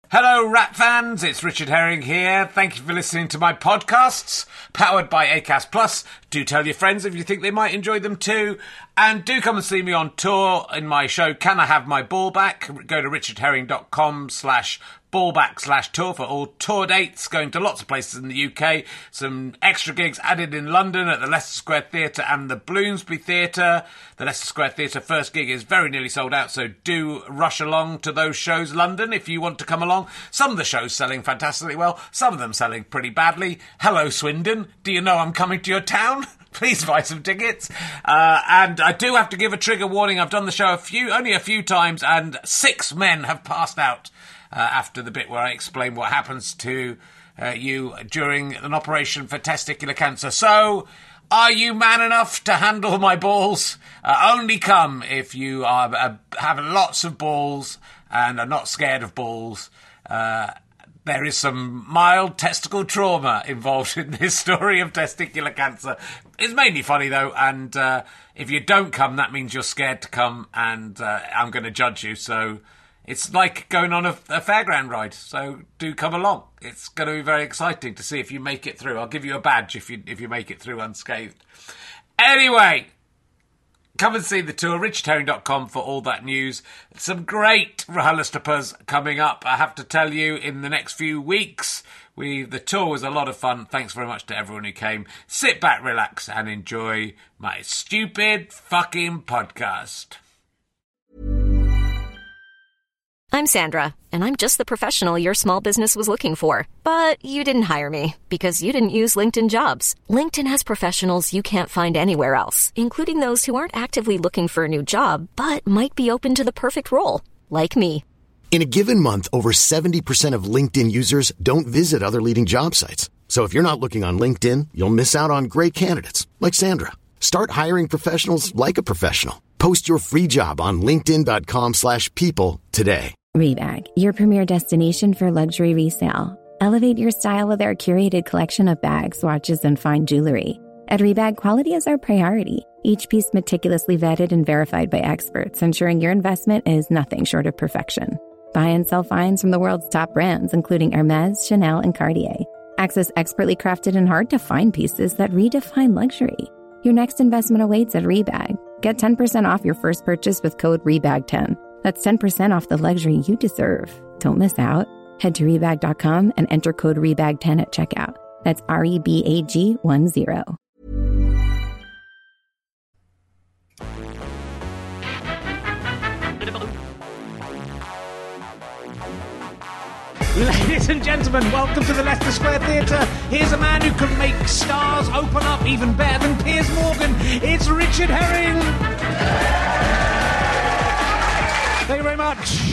Hello, Rat fans. It's Richard Herring here. Thank you for listening to my podcasts, powered by Acast Plus. Do tell your friends if you think they might enjoy them too. And do come and see me on tour in my show, Can I Have My Ball Back? Go to richardherring.com/ballback/tour for all tour dates, going to lots of places in the UK. Some extra gigs added in London at the Leicester Square Theatre and the Bloomsbury Theatre. The Leicester Square Theatre first gig is very nearly sold out, so do rush along to those shows, London, if you want to come along. Some of the shows selling fantastically well, some of them selling pretty badly. Hello, Swindon. Do you know I'm coming to your town? Please buy some tickets. And I do have to give a trigger warning. I've done the show only a few times, and 6 men have passed out after the bit where I explain what happens to you during an operation for testicular cancer. So, are you man enough to handle my balls? Only come if you have lots of balls and are not scared of balls. There is some mild testicle trauma involved in this story of testicular cancer. It's mainly funny, though, and if you don't come, that means you're scared to come, and I'm going to judge you. So it's like going on a fairground ride, so do come along. It's going to be very exciting to see if you make it through. I'll give you a badge if you make it through unscathed. Anyway, come and see the tour, richardherring.com for all that news. Some great RHLSTPs coming up, I have to tell you, in the next few weeks. The tour was a lot of fun. Thanks very much to everyone who came. Sit back, relax, and enjoy my stupid fucking podcast. I'm Sandra, and I'm just the professional your small business was looking for. But you didn't hire me because you didn't use LinkedIn Jobs. LinkedIn has professionals you can't find anywhere else, including those who aren't actively looking for a new job, but might be open to the perfect role, like me. In a given month, over 70% of LinkedIn users don't visit other leading job sites. So if you're not looking on LinkedIn, you'll miss out on great candidates, like Sandra. Start hiring professionals like a professional. Post your free job on linkedin.com/people today. Rebag, your premier destination for luxury resale. Elevate your style with our curated collection of bags, watches, and fine jewelry. At Rebag, quality is our priority. Each piece meticulously vetted and verified by experts, ensuring your investment is nothing short of perfection. Buy and sell finds from the world's top brands, including Hermès, Chanel, and Cartier. Access expertly crafted and hard-to-find pieces that redefine luxury. Your next investment awaits at Rebag. Get 10% off your first purchase with code REBAG10. That's 10% off the luxury you deserve. Don't miss out. Head to Rebag.com and enter code REBAG10 at checkout. That's REBAG10. Ladies and gentlemen, welcome to the Leicester Square Theatre. Here's a man who can make stars open up even better than Piers Morgan. It's Richard Herring. Thank you very much.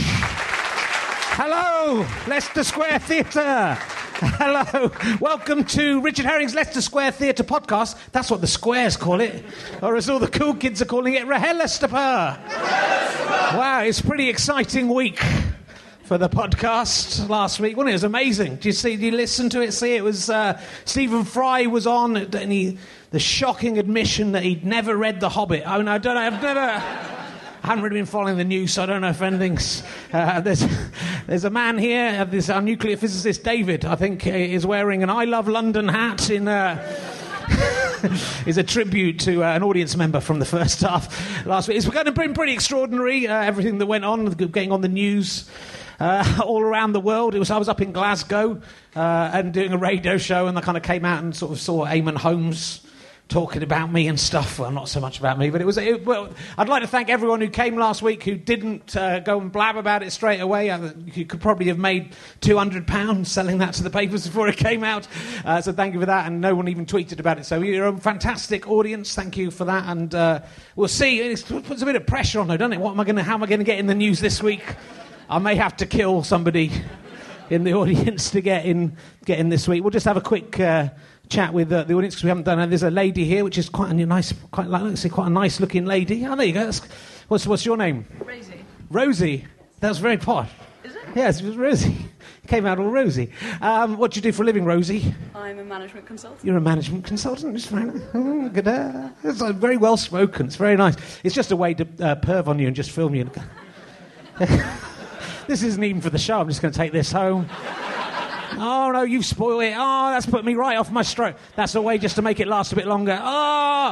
Hello, Leicester Square Theatre. Hello. Welcome to Richard Herring's Leicester Square Theatre podcast. That's what the squares call it. Or as all the cool kids are calling it, RHLSTP. Wow, it's a pretty exciting week for the podcast last week, wasn't it? It was amazing. Did you listen to it? See, it was Stephen Fry was on, and the shocking admission that he'd never read The Hobbit. I mean, I haven't really been following the news, so I don't know if anything's... There's a man here, our nuclear physicist David, I think, is wearing an I Love London hat in... is a tribute to an audience member from the first half last week. It's been pretty extraordinary, everything that went on, getting on the news all around the world. I was up in Glasgow and doing a radio show, and I kind of came out and sort of saw Eamon Holmes talking about me and stuff. Well, not so much about me, but well, I'd like to thank everyone who came last week who didn't go and blab about it straight away. You could probably have made £200 selling that to the papers before it came out. So thank you for that, and no one even tweeted about it. So you're a fantastic audience. Thank you for that, and we'll see. It puts a bit of pressure on, though, doesn't it? How am I going to get in the news this week? I may have to kill somebody in the audience to get in this week. We'll just have a quick chat with the audience because we haven't done it. There's a lady here, which is quite a nice looking lady. Oh, there you go. What's your name? Rosie. Rosie. That was very posh. Is it? Yes, it was Rosie. Came out all rosy. What do you do for a living, Rosie? I'm a management consultant. You're a management consultant? It's very well spoken. It's very nice. It's just a way to perv on you and just film you. this isn't even for the show. I'm just going to take this home. Oh, no, you've spoiled it. Oh, that's put me right off my stroke. That's a way just to make it last a bit longer. Oh!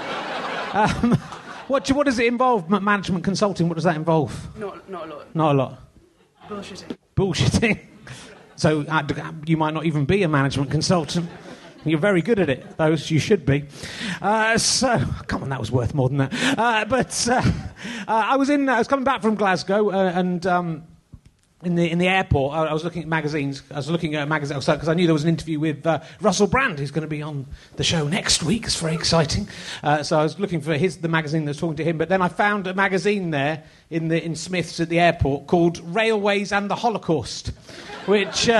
What does it involve, management consulting? What does that involve? Not a lot. Not a lot. Bullshitting. So you might not even be a management consultant. You're very good at it, though, you should be. So, come on, that was worth more than that. I was coming back from Glasgow, and in the airport, I was looking at magazines. I was looking at a magazine because I knew there was an interview with Russell Brand, who's going to be on the show next week. It's very exciting. So I was looking for the magazine that was talking to him. But then I found a magazine there in Smith's at the airport called Railways and the Holocaust, which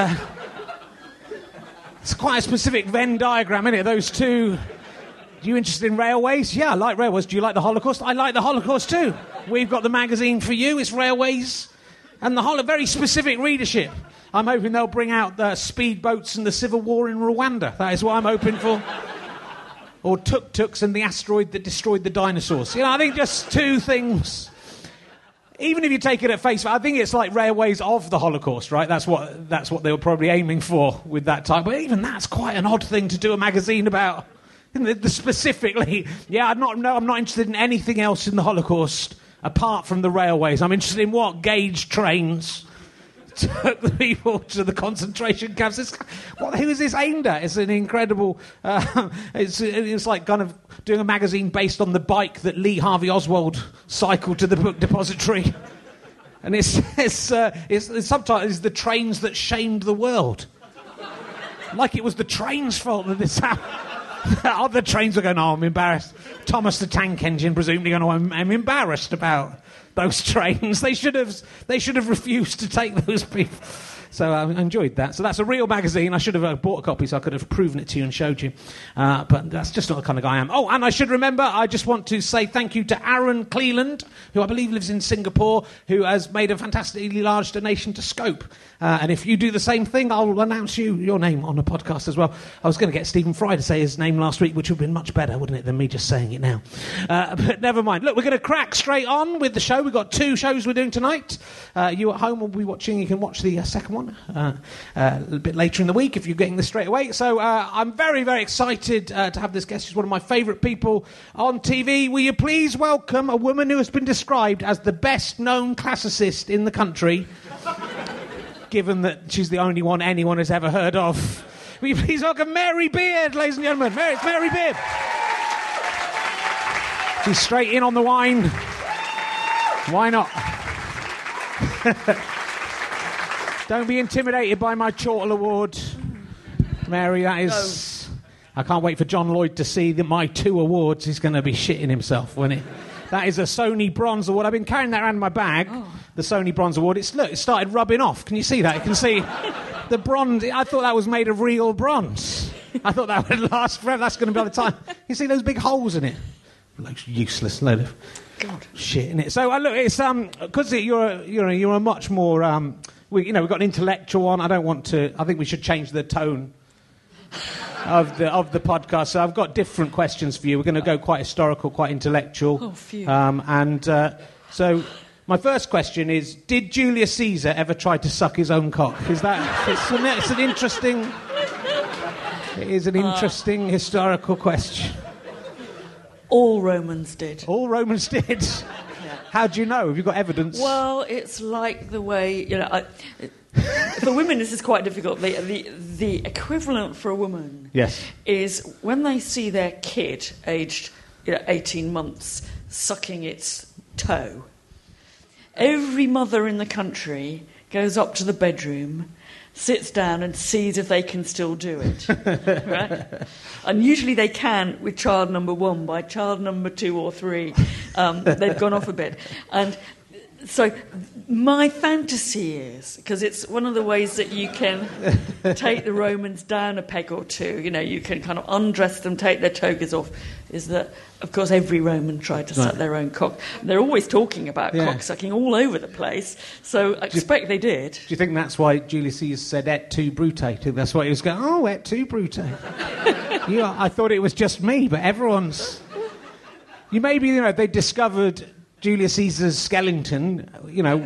it's quite a specific Venn diagram, isn't it? Those two. Are you interested in railways? Yeah, I like railways. Do you like the Holocaust? I like the Holocaust too. We've got the magazine for you. It's Railways and the very specific readership. I'm hoping they'll bring out the speedboats and the civil war in Rwanda. That is what I'm hoping for. Or tuk-tuks and the asteroid that destroyed the dinosaurs. I think just two things. Even if you take it at face value, I think it's like Railways of the Holocaust, right? That's what they were probably aiming for with that type. But even that's quite an odd thing to do a magazine about. Specifically, I'm not interested in anything else in the Holocaust apart from the railways. I'm interested in what gauge trains took the people to the concentration camps. Who is this aimed at? It's an incredible... it's like kind of doing a magazine based on the bike that Lee Harvey Oswald cycled to the book depository. And the subtitle is The Trains That Shamed the World. Like it was the train's fault that this happened. Other trains were going, I'm embarrassed. Thomas the Tank Engine presumably going, I'm embarrassed about those trains. They should have refused to take those people. So I enjoyed that. So that's a real magazine. I should have bought a copy so I could have proven it to you and showed you. But that's just not the kind of guy I am. Oh, and I should remember, I just want to say thank you to Aaron Cleland, who I believe lives in Singapore, who has made a fantastically large donation to Scope. And if you do the same thing, I'll announce your name on the podcast as well. I was going to get Stephen Fry to say his name last week, which would have been much better, wouldn't it, than me just saying it now. But never mind. Look, we're going to crack straight on with the show. We've got 2 shows we're doing tonight. You at home will be watching. You can watch the second one a little bit later in the week if you're getting this straight away. So I'm very, very excited to have this guest. She's one of my favourite people on TV. Will you please welcome a woman who has been described as the best-known classicist in the country, given that she's the only one anyone has ever heard of. Will you please welcome Mary Beard, ladies and gentlemen. It's Mary Beard. She's straight in on the wine. Why not? Don't be intimidated by my Chortle Award, Mary. That is... No. I can't wait for John Lloyd to see my 2 awards. He's going to be shitting himself, won't he? That is a Sony Bronze Award. I've been carrying that around in my bag, the Sony Bronze Award. It started rubbing off. Can you see that? You can see the bronze. I thought that was made of real bronze. I thought that would last forever. That's going to be all the time. You see those big holes in it? It looks useless load of shit in it. So look, it's because you're a much more we've got an intellectual one. I think we should change the tone of the podcast. So I've got different questions for you. We're going to go quite historical, quite intellectual. Oh, phew. So my first question is: did Julius Caesar ever try to suck his own cock? It's an interesting historical question. All Romans did. All Romans did. Yeah. How do you know? Have you got evidence? Well, it's like the way for women, this is quite difficult. The equivalent for a woman, yes, is when they see their kid aged 18 months sucking its toe. Every mother in the country goes up to the bedroom, sits down and sees if they can still do it. Right? And usually they can with child number 1. By child number 2 or 3, they've gone off a bit. And so my fantasy is, because it's one of the ways that you can take the Romans down a peg or two, you can kind of undress them, take their togas off, is that, of course, every Roman tried to suck their own cock. They're always talking about cock-sucking all over the place, so I expect they did. Do you think that's why Julius Caesar said et tu, Brute? That's why he was going, et tu, Brute. I thought it was just me, but everyone's... They discovered Julius Caesar's skeleton,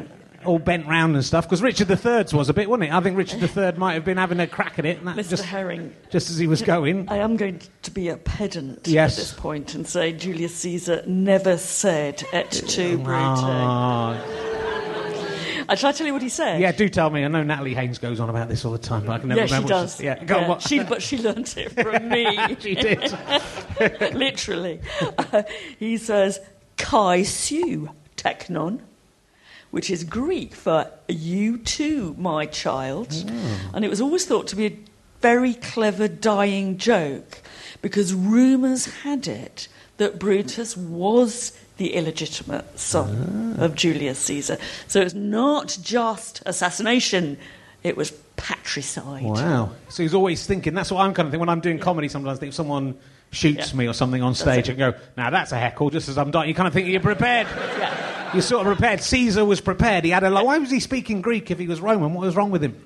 all bent round and stuff, because Richard III's was a bit, wasn't it? I think Richard III might have been having a crack at it. And that Mr. Herring. Just as he was going. I am going to be a pedant Yes. at this point and say Julius Caesar never said et tu, Brute. Ah. Shall I tell you what he said? Yeah, do tell me. I know Natalie Haynes goes on about this all the time, but I can never remember. She does. Go on, what? But she learnt it from me. She did. Literally. He says, Kai su teknon, which is Greek for you too, my child. And it was always thought to be a very clever dying joke, because rumours had it that Brutus was the illegitimate son of Julius Caesar. So it was not just assassination, it was patricide. Wow. So he's always thinking, that's what I'm kind of thinking when I'm doing comedy sometimes, I think if someone shoots me or something on stage and go, now that's a heckle, just as I'm dying, you kind of think you're prepared. Yeah. You're sort of prepared. Caesar was prepared. He had why was he speaking Greek if he was Roman? What was wrong with him?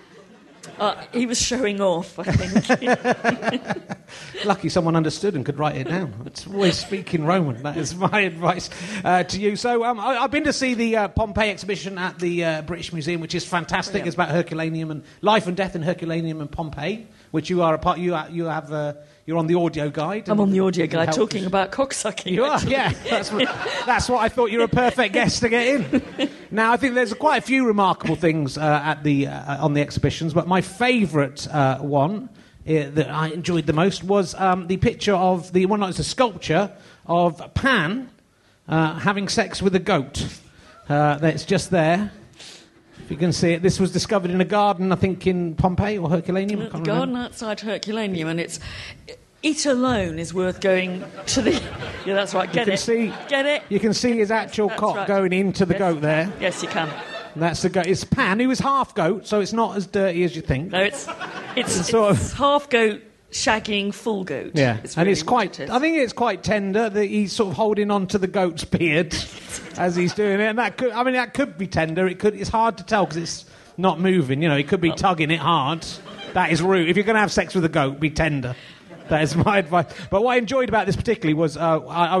He was showing off, I think. Lucky someone understood and could write it down. It's always speaking Roman. That is my advice to you. So I've been to see the Pompeii exhibition at the British Museum, which is fantastic. Brilliant. It's about Herculaneum and life and death in Herculaneum and Pompeii, which you are a part. You're on the audio guide. I'm on the audio guide talking about cocksucking. You are, yeah. That's what I thought. You're a perfect guest to get in. Now, I think there's quite a few remarkable things on the exhibitions, but my favourite one that I enjoyed the most was the picture of it's a sculpture of Pan having sex with a goat. That's just there. If you can see it, this was discovered in a garden, I think, in Pompeii or Herculaneum. The garden outside Herculaneum, and it alone is worth going to the... Yeah, that's right, get it. You can see his actual cock going into the goat there. Yes, you can. And that's the goat. It's Pan, who is half goat, so it's not as dirty as you think. No, it's half goat shagging full goat. Yeah, Really it's quite... I think it's quite tender that he's sort of holding on to the goat's beard as he's doing it. And that could be tender. It's hard to tell because it's not moving. You know, he could be tugging it hard. That is rude. If you're going to have sex with a goat, be tender. That is my advice. But what I enjoyed about this particularly was my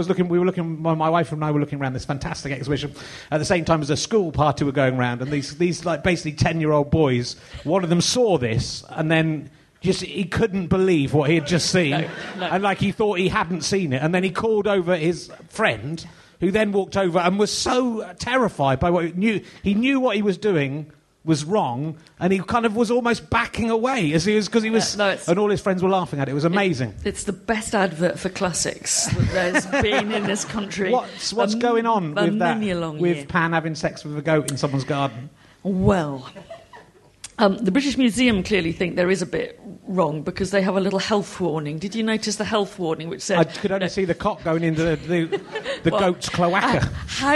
wife and I were looking around this fantastic exhibition at the same time as a school party were going around, and these like basically 10-year-old boys, one of them saw this and then he couldn't believe what he had just seen. No. And like he thought he hadn't seen it, and then he called over his friend, who then walked over and was so terrified by what he knew what he was doing was wrong, and he kind of was almost backing away as he was, because he was, and all his friends were laughing at it. It was amazing. It's the best advert for classics that there's been in this country. What's going on with that? With Pan having sex with a goat in someone's garden? Well, the British Museum clearly think there is a bit wrong because they have a little health warning. Did you notice the health warning which said... I could only see the cock going into the goat's cloaca.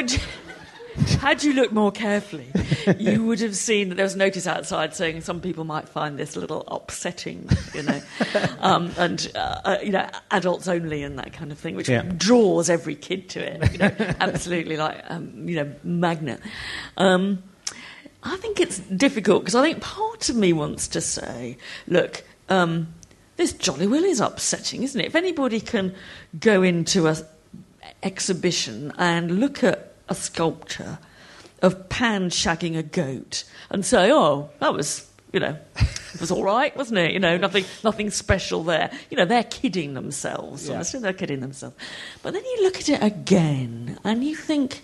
Had you looked more carefully, you would have seen that there was a notice outside saying some people might find this a little upsetting, and adults only and that kind of thing, which draws every kid to it, absolutely like, magnet. I think it's difficult because I think part of me wants to say, look, this jolly well is upsetting, isn't it? If anybody can go into an exhibition and look at a sculpture of Pan shagging a goat and say, oh, that was, it was all right, wasn't it? Nothing special there. They're kidding themselves. Yeah. Honestly, they're kidding themselves. But then you look at it again and you think,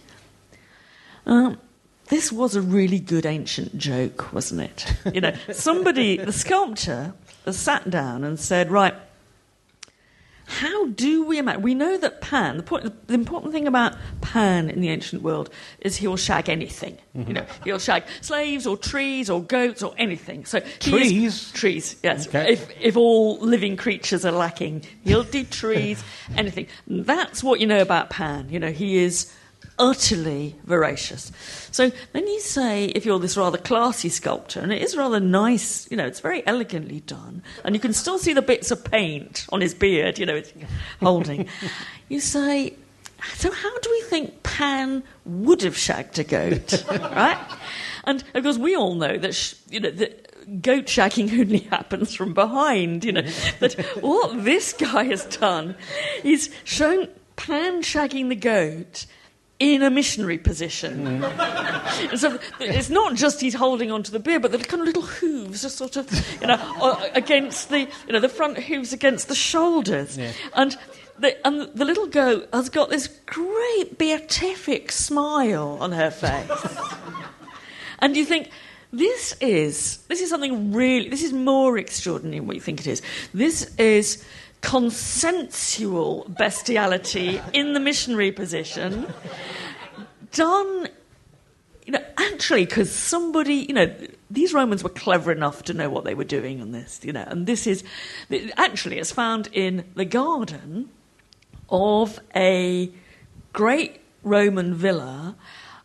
this was a really good ancient joke, wasn't it? Somebody, the sculptor, has sat down and said, right, how do we imagine... We know that Pan, the important thing about Pan in the ancient world is he'll shag anything. Mm-hmm. He'll shag slaves or trees or goats or anything. So trees, yes. Okay. If all living creatures are lacking, he'll do trees, anything. That's what you know about Pan. He is utterly voracious. So then you say, if you're this rather classy sculptor, and it is rather nice, it's very elegantly done, and you can still see the bits of paint on his beard, it's holding. You say, so how do we think Pan would have shagged a goat, right? And of course, we all know that that goat shagging only happens from behind. That what this guy has done is shown Pan shagging the goat in a missionary position. And so it's not just he's holding onto the beer, but the kind of little hooves are sort of, against the, the front hooves against the shoulders. Yeah. And the little goat has got this great beatific smile on her face. And you think, this is something really, this is more extraordinary than what you think it is. This is consensual bestiality in the missionary position, done, actually, because somebody, these Romans were clever enough to know what they were doing on this, and this is, actually, it's found in the garden of a great Roman villa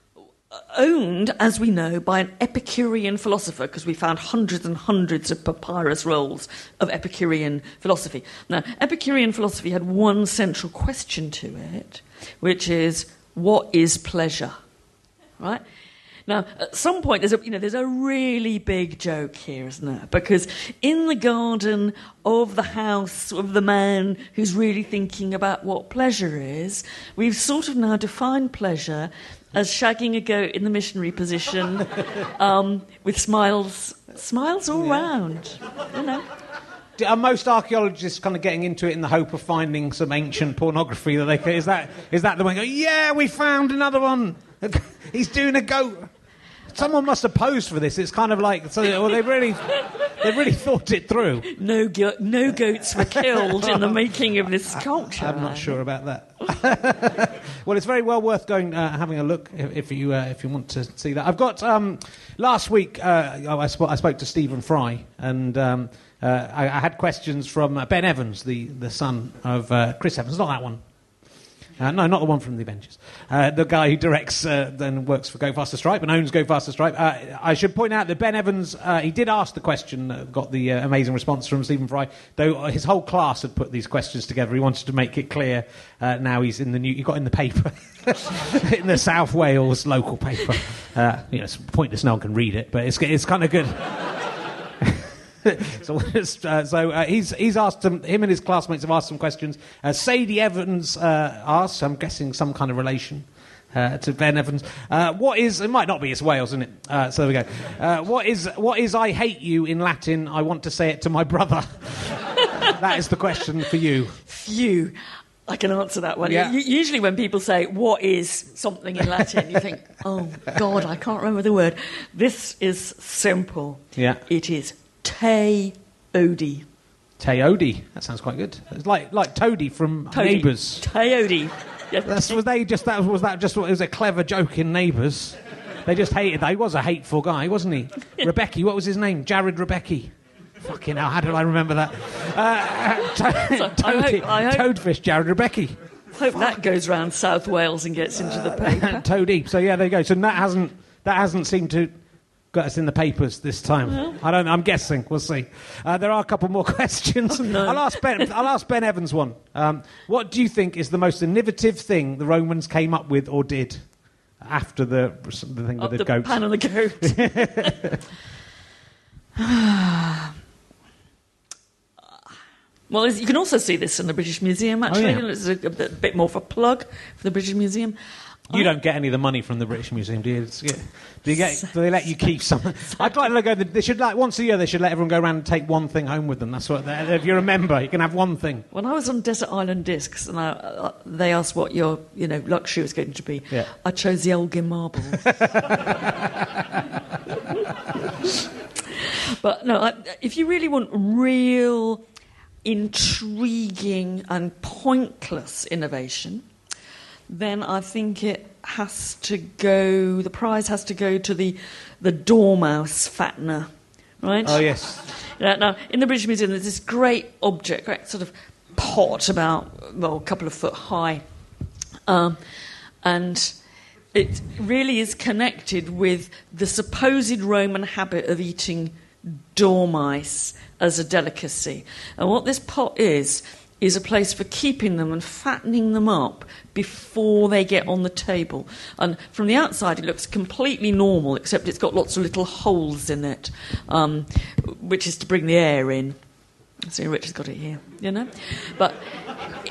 owned, as we know, by an Epicurean philosopher, because we found hundreds and hundreds of papyrus rolls of Epicurean philosophy. Now, Epicurean philosophy had one central question to it, which is, what is pleasure? Right? Now, at some point, there's a really big joke here, isn't there? Because in the garden of the house of the man who's really thinking about what pleasure is, we've sort of now defined pleasure as shagging a goat in the missionary position, with smiles all round, Are most archaeologists kind of getting into it in the hope of finding some ancient pornography that they can... Is that the way? Go, yeah, we found another one. He's doing a goat. Someone must have posed for this. It's kind of like, they really thought it through. No goats were killed in the making of this sculpture. I'm not sure about that. Well, it's very well worth going having a look if you want to see that. I've got last week. I spoke to Stephen Fry, and I had questions from Ben Evans, the son of Chris Evans. Not that one. No, not the one from the Avengers. The guy who directs then works for Go Faster Stripe and owns Go Faster Stripe. I should point out that Ben Evans, he did ask the question, got the amazing response from Stephen Fry, though his whole class had put these questions together. He wanted to make it clear. Now he's in he got in the paper, in the South Wales local paper. It's pointless, no one can read it, but it's kind of good. He's asked him and his classmates have asked some questions. Sadie Evans asked, I'm guessing some kind of relation to Ben Evans. It might not be, it's Wales, isn't it? So there we go. What is I hate you in Latin? I want to say it to my brother. That is the question for you. Phew. I can answer that one. Yeah. Usually when people say, what is something in Latin, you think, oh, God, I can't remember the word. This is simple. Yeah. It is Te Odi. Te Odi. That sounds quite good. It's like Toady from Neighbours. Te Odi. Yes. Was a clever joke in Neighbours? They just hated that. He was a hateful guy, wasn't he? Rebecca, what was his name? Jared Rebecca. Fucking hell, how did I remember that? Toadfish, Jared Rebecca. I hope that goes round South Wales and gets into the paper. Toady. So yeah, there you go. So that hasn't seemed to got us in the papers this time. Well, I'm guessing. We'll see. There are a couple more questions. Oh, no. I'll ask Ben Evans one. What do you think is the most innovative thing the Romans came up with or did after the thing with the goat? The pan and the goat. Well, you can also see this in the British Museum, actually. Oh, yeah. It's a bit more of a plug for the British Museum. You don't get any of the money from the British Museum, do you? Do they let you keep some? I'd like to go. They should once a year. They should let everyone go around and take one thing home with them. That's what. If you're a member, you can have one thing. When I was on Desert Island Discs, and they asked what your luxury was going to be, yeah. I chose the Elgin marbles. But no, if you really want real, intriguing and pointless innovation, then I think the prize has to go to the dormouse fattener, right? Oh, yes. Now, in the British Museum, there's this great object, great sort of pot about, a couple of foot high, and it really is connected with the supposed Roman habit of eating dormice as a delicacy. And what this pot is a place for keeping them and fattening them up before they get on the table. And from the outside, it looks completely normal, except it's got lots of little holes in it, which is to bring the air in. See, Richard's got it here, But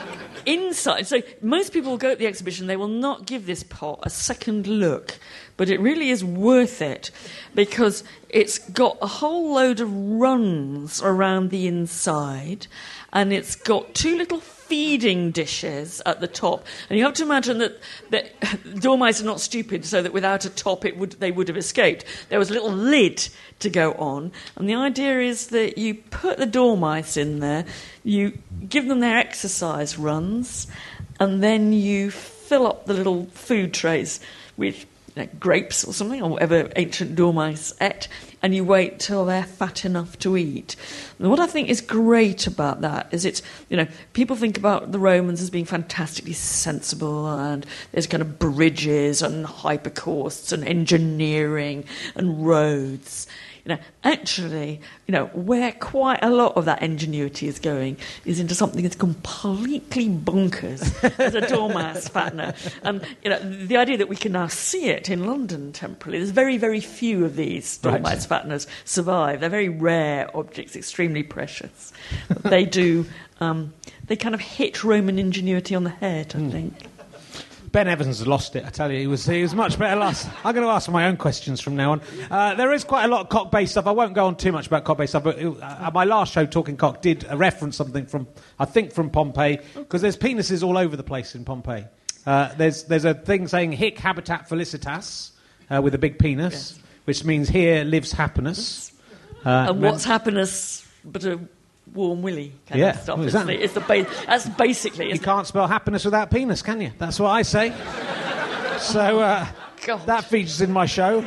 inside, so most people will go at the exhibition, they will not give this pot a second look, but it really is worth it because it's got a whole load of rungs around the inside, and it's got two little feeding dishes at the top. And you have to imagine that dormice are not stupid, so that without a top they would have escaped. There was a little lid to go on, and the idea is that you put the dormice in there, you give them their exercise runs, and then you fill up the little food trays with grapes or something, or whatever ancient dormice ate, and you wait till they're fat enough to eat. And what I think is great about that is it's, people think about the Romans as being fantastically sensible, and there's kind of bridges and hypercourses and engineering and roads. Actually, where quite a lot of that ingenuity is going is into something that's completely bonkers as a dormouse fattener. And, the idea that we can now see it in London temporarily, there's very, very few of these dormouse fatteners survive. They're very rare objects, extremely precious. But they do, they kind of hit Roman ingenuity on the head, I think. Ben Evans has lost it, I tell you. He was much better last. I'm going to ask my own questions from now on. There is quite a lot of cock-based stuff. I won't go on too much about cock-based stuff, but my last show, Talking Cock, did reference something from Pompeii, because there's penises all over the place in Pompeii. There's a thing saying hic habitat felicitas, with a big penis, yes, which means here lives happiness. And what's happiness but a warm willy kind of stuff. Exactly. That's basically... You can't spell happiness without penis, can you? That's what I say. So that features in my show.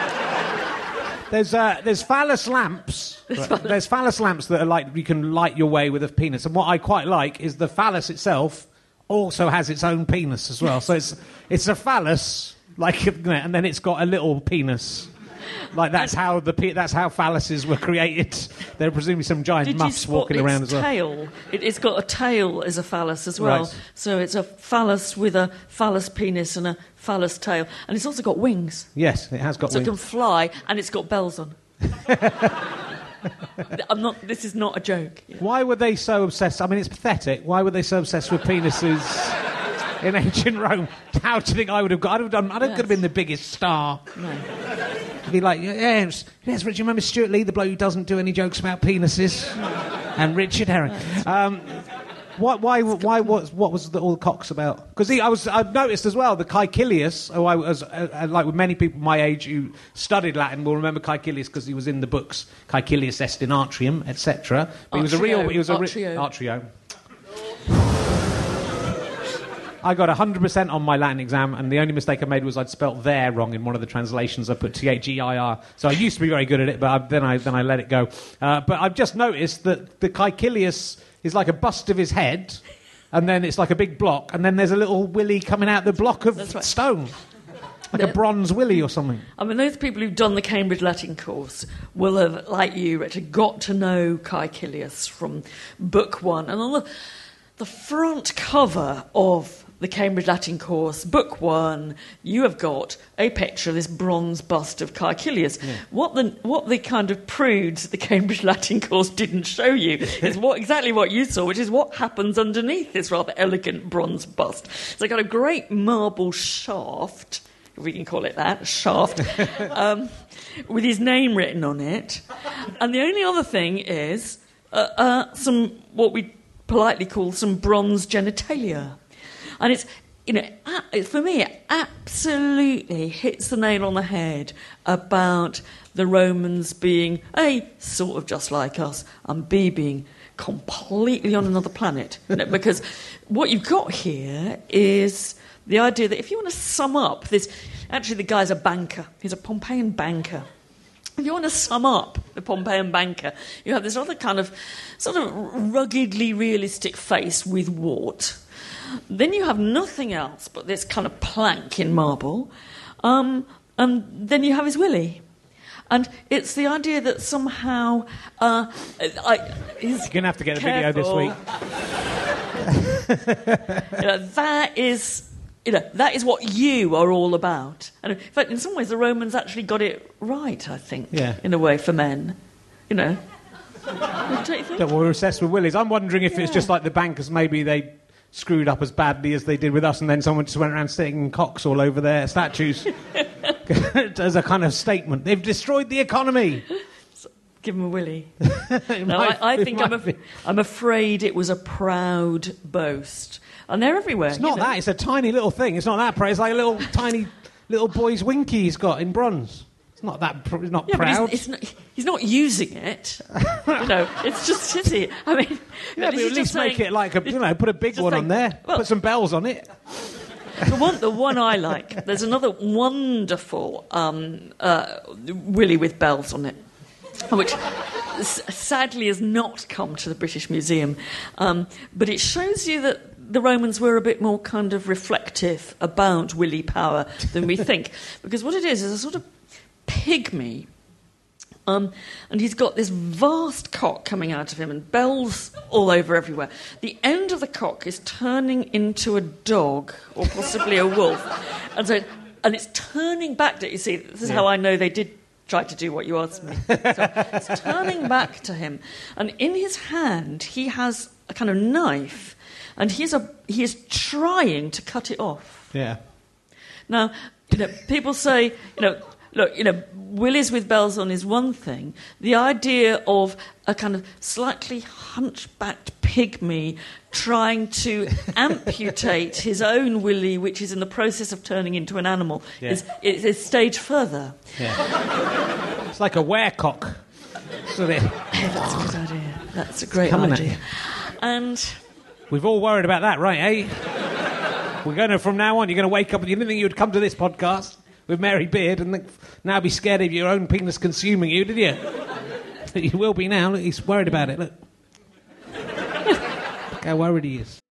There's phallus lamps. There's phallus lamps that are like you can light your way with a penis. And what I quite like is the phallus itself also has its own penis as well. So it's a phallus, and then it's got a little penis. Like that's how phalluses were created. There are presumably some giant muffs walking around as well. Tail? It's got a tail as a phallus as well. Right. So it's a phallus with a phallus penis and a phallus tail, and it's also got wings. Yes, it has got wings. So it can fly, and it's got bells on. This is not a joke. Yeah. Why were they so obsessed? I mean, it's pathetic. Why were they so obsessed with penises in ancient Rome? How do you think I would have got? I could have been the biggest star. No. Be like, yes, Richard, remember Stuart Lee, the bloke who doesn't do any jokes about penises, and Richard Herring. What was all the cocks about? Because I've noticed as well the Caecilius, who I was like with many people my age who studied Latin will remember Caecilius because he was in the books Caecilius est in Atrium, etc. But he was Artrio. I got 100% on my Latin exam, and the only mistake I made was I'd spelt there wrong in one of the translations. I put Their. So I used to be very good at it, but then I let it go. But I've just noticed that the Caecilius is like a bust of his head, and then it's like a big block, and then there's a little willy coming out the block of stone. Like a bronze willy or something. I mean, those people who've done the Cambridge Latin course will have, like you, Richard, got to know Caecilius from Book 1. And on the front cover of the Cambridge Latin course, Book 1, you have got a picture of this bronze bust of Caecilius. Yeah. What the kind of prudes the Cambridge Latin course didn't show you is exactly what you saw, which is what happens underneath this rather elegant bronze bust. It's like got a great marble shaft, if we can call it that, with his name written on it. And the only other thing is some, what we politely call some bronze genitalia. And it's, for me, it absolutely hits the nail on the head about the Romans being, A, sort of just like us, and B, being completely on another planet. Because what you've got here is the idea that if you want to sum up this... Actually, the guy's a banker. He's a Pompeian banker. If you want to sum up the Pompeian banker, you have this other kind of sort of ruggedly realistic face with wart. Then you have nothing else but this kind of plank in marble. And then you have his willy. And it's the idea that somehow... You're going to have to get a video this week. That is what you are all about. And in fact, in some ways, the Romans actually got it right, I think, in a way, for men. Don't you think? We're obsessed with willies. I'm wondering if it's just like the bankers, maybe they screwed up as badly as they did with us, and then someone just went around sticking cocks all over their statues as a kind of statement. They've destroyed the economy. Give them a willy. I'm afraid it was a proud boast. And they're everywhere. It's not that. It's a tiny little thing. It's not that proud. It's like a little tiny little boy's winky he's got in bronze. It's not that. It's not proud. But he's not using it. It's just shitty. I mean, yeah, but at least make it like put a big one on there. Put some bells on it. The one I like. There's another wonderful willy with bells on it, which sadly has not come to the British Museum, but it shows you that the Romans were a bit more kind of reflective about willy power than we think, because what it is a sort of pygmy, and he's got this vast cock coming out of him and bells all over everywhere. The end of the cock is turning into a dog or possibly a wolf, and it's turning back to, you see, this is how I know they did try to do what you asked me. So it's turning back to him, and in his hand he has a kind of knife, and he is trying to cut it off. Yeah. Now, people say, look, willies with bells on is one thing. The idea of a kind of slightly hunchbacked pygmy trying to amputate his own willy, which is in the process of turning into an animal, is a stage further. Yeah. It's like a werecock. That's a good idea. That's a great idea. And we've all worried about that, right, eh? We're going to, from now on, you're going to wake up and you didn't think you would come to this podcast with Mary Beard and now be scared of your own penis consuming you, did you? You will be now. Look, he's worried about it. Look how worried he is.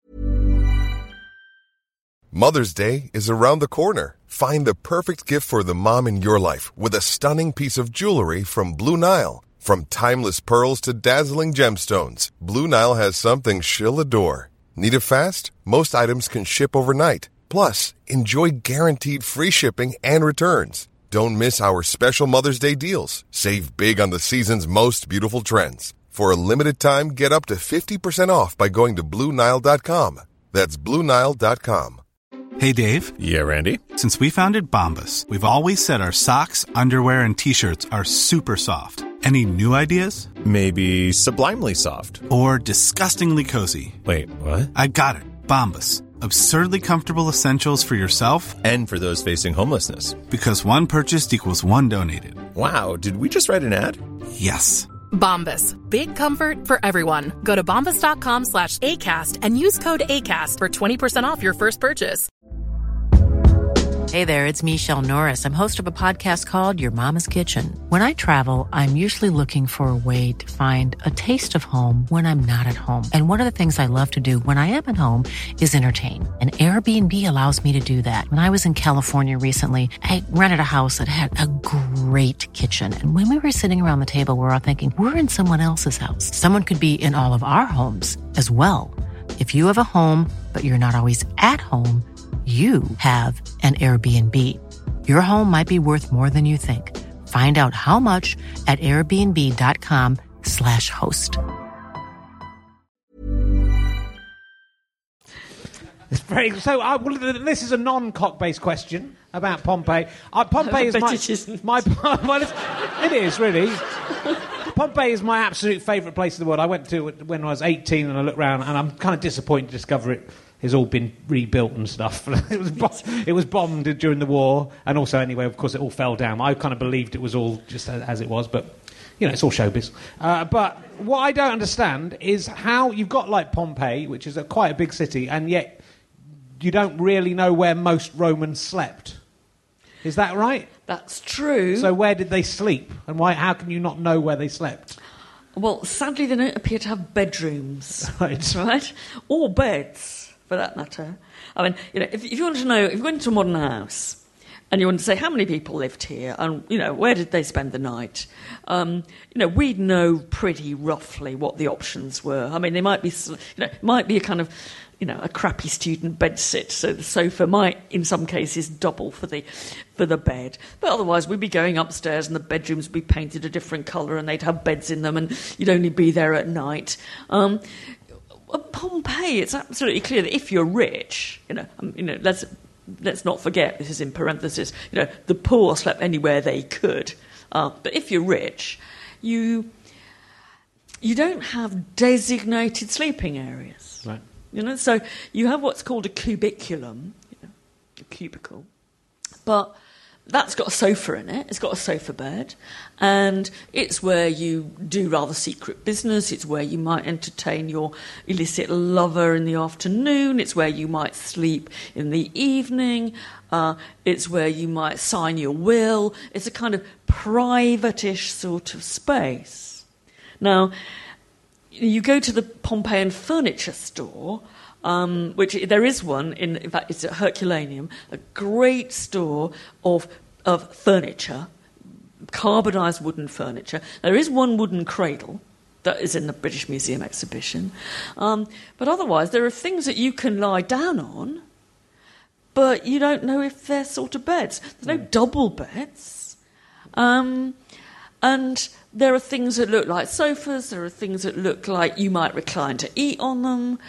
Mother's Day is around the corner. Find the perfect gift for the mom in your life with a stunning piece of jewelry from Blue Nile. From timeless pearls to dazzling gemstones, Blue Nile has something she'll adore. Need it fast? Most items can ship overnight. Plus, enjoy guaranteed free shipping and returns. Don't miss our special Mother's Day deals. Save big on the season's most beautiful trends. For a limited time, get up to 50% off by going to BlueNile.com. That's BlueNile.com. Hey, Dave. Yeah, Randy. Since we founded Bombas, we've always said our socks, underwear, and T-shirts are super soft. Any new ideas? Maybe sublimely soft. Or disgustingly cozy. Wait, what? I got it. Bombas. Absurdly comfortable essentials for yourself and for those facing homelessness. Because one purchased equals one donated. Wow, did we just write an ad? Yes. Bombas. Big comfort for everyone. Go to bombas.com/ACAST and use code ACAST for 20% off your first purchase. Hey there, it's Michelle Norris. I'm host of a podcast called Your Mama's Kitchen. When I travel, I'm usually looking for a way to find a taste of home when I'm not at home. And one of the things I love to do when I am at home is entertain. And Airbnb allows me to do that. When I was in California recently, I rented a house that had a great kitchen. And when we were sitting around the table, we were all thinking, we're in someone else's house. Someone could be in all of our homes as well. If you have a home, but you're not always at home, you have an Airbnb. Your home might be worth more than you think. Find out how much at airbnb.com/host. It's very so. This is a non-cock-based question about Pompeii. Pompeii is my well, it is really. Pompeii is my absolute favourite place in the world. I went to it when I was 18, and I looked around, and I'm kind of disappointed to discover it has all been rebuilt and stuff. It was bombed during the war, and also, anyway, of course, it all fell down. I kind of believed it was all just as it was, but, it's all showbiz. But what I don't understand is how you've got, like, Pompeii, which is quite a big city, and yet you don't really know where most Romans slept. Is that right? That's true. So where did they sleep? And how can you not know where they slept? Well, sadly, they don't appear to have bedrooms. Right? Or beds, for that matter. I mean, if you want to know, if you go into a modern house and you want to say how many people lived here and, where did they spend the night, we'd know pretty roughly what the options were. I mean, they might be, might be a kind of, a crappy student bedsit, so the sofa might, in some cases, double for the bed. But otherwise, we'd be going upstairs and the bedrooms would be painted a different colour and they'd have beds in them and you'd only be there at night. Pompeii, it's absolutely clear that if you're rich, let's not forget, this is in parentheses, the poor slept anywhere they could. But if you're rich, you don't have designated sleeping areas. Right. So you have what's called a cubiculum, a cubicle, but that's got a sofa in it. It's got a sofa bed, and it's where you do rather secret business. It's where you might entertain your illicit lover in the afternoon. It's where you might sleep in the evening. It's where you might sign your will. It's a kind of private-ish sort of space. Now, you go to the Pompeian furniture store, which there is one, in fact, it's at Herculaneum, a great store of furniture, carbonised wooden furniture. There is one wooden cradle that is in the British Museum exhibition. But otherwise, there are things that you can lie down on, but you don't know if they're sort of beds. There's no double beds. And there are things that look like sofas. There are things that look like you might recline to eat on them.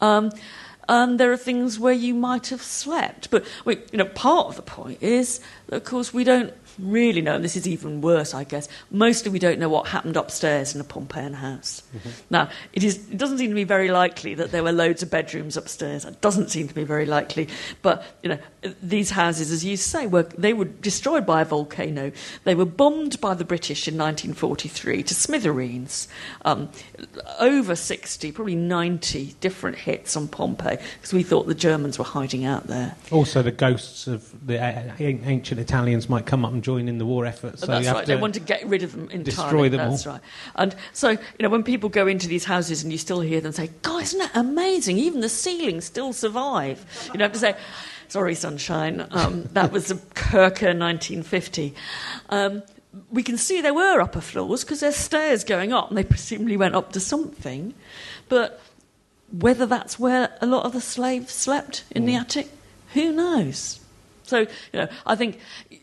There are things where you might have slept. But part of the point is that, of course, we don't really know, and this is even worse, I guess, mostly we don't know what happened upstairs in a Pompeian house. Mm-hmm. Now, it doesn't seem to be very likely that there were loads of bedrooms upstairs. It doesn't seem to be very likely. But, these houses, as you say, they were destroyed by a volcano. They were bombed by the British in 1943 to smithereens. Over 60, probably 90 different hits on Pompeii, because we thought the Germans were hiding out there. Also, the ghosts of the ancient Italians might come up and join in the war effort. So that's right. They want to get rid of them entirely. Destroy them all. That's right. And so, when people go into these houses and you still hear them say, God, isn't that amazing? Even the ceilings still survive. You have to say, sorry, sunshine, that was a Kirker 1950. We can see there were upper floors because there's stairs going up, and they presumably went up to something. But whether that's where a lot of the slaves slept in the attic, who knows? So, I think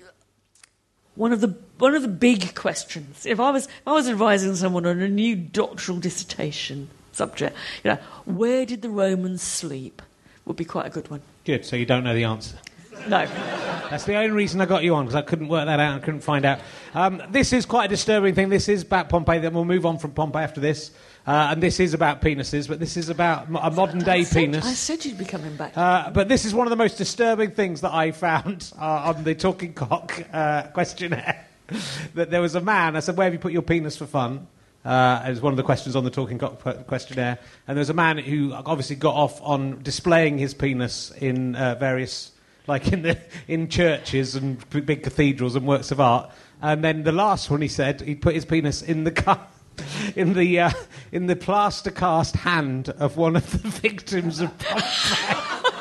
one of the big questions, if I was advising someone on a new doctoral dissertation subject, where did the Romans sleep, would be quite a good one. Good, so you don't know the answer. No. That's the only reason I got you on, because I couldn't work that out and couldn't find out. This is quite a disturbing thing. This is about Pompeii. Then we'll move on from Pompeii after this. And this is about penises, but this is about a modern-day penis. I said you'd be coming back. But this is one of the most disturbing things that I found on the Talking Cock questionnaire. That there was a man, I said, where have you put your penis for fun? It was one of the questions on the Talking Cock questionnaire. And there was a man who obviously got off on displaying his penis in various... like in churches and big cathedrals and works of art. And then the last one, he said, he'd put his penis in the in the plaster cast hand of one of the victims of Pompeii.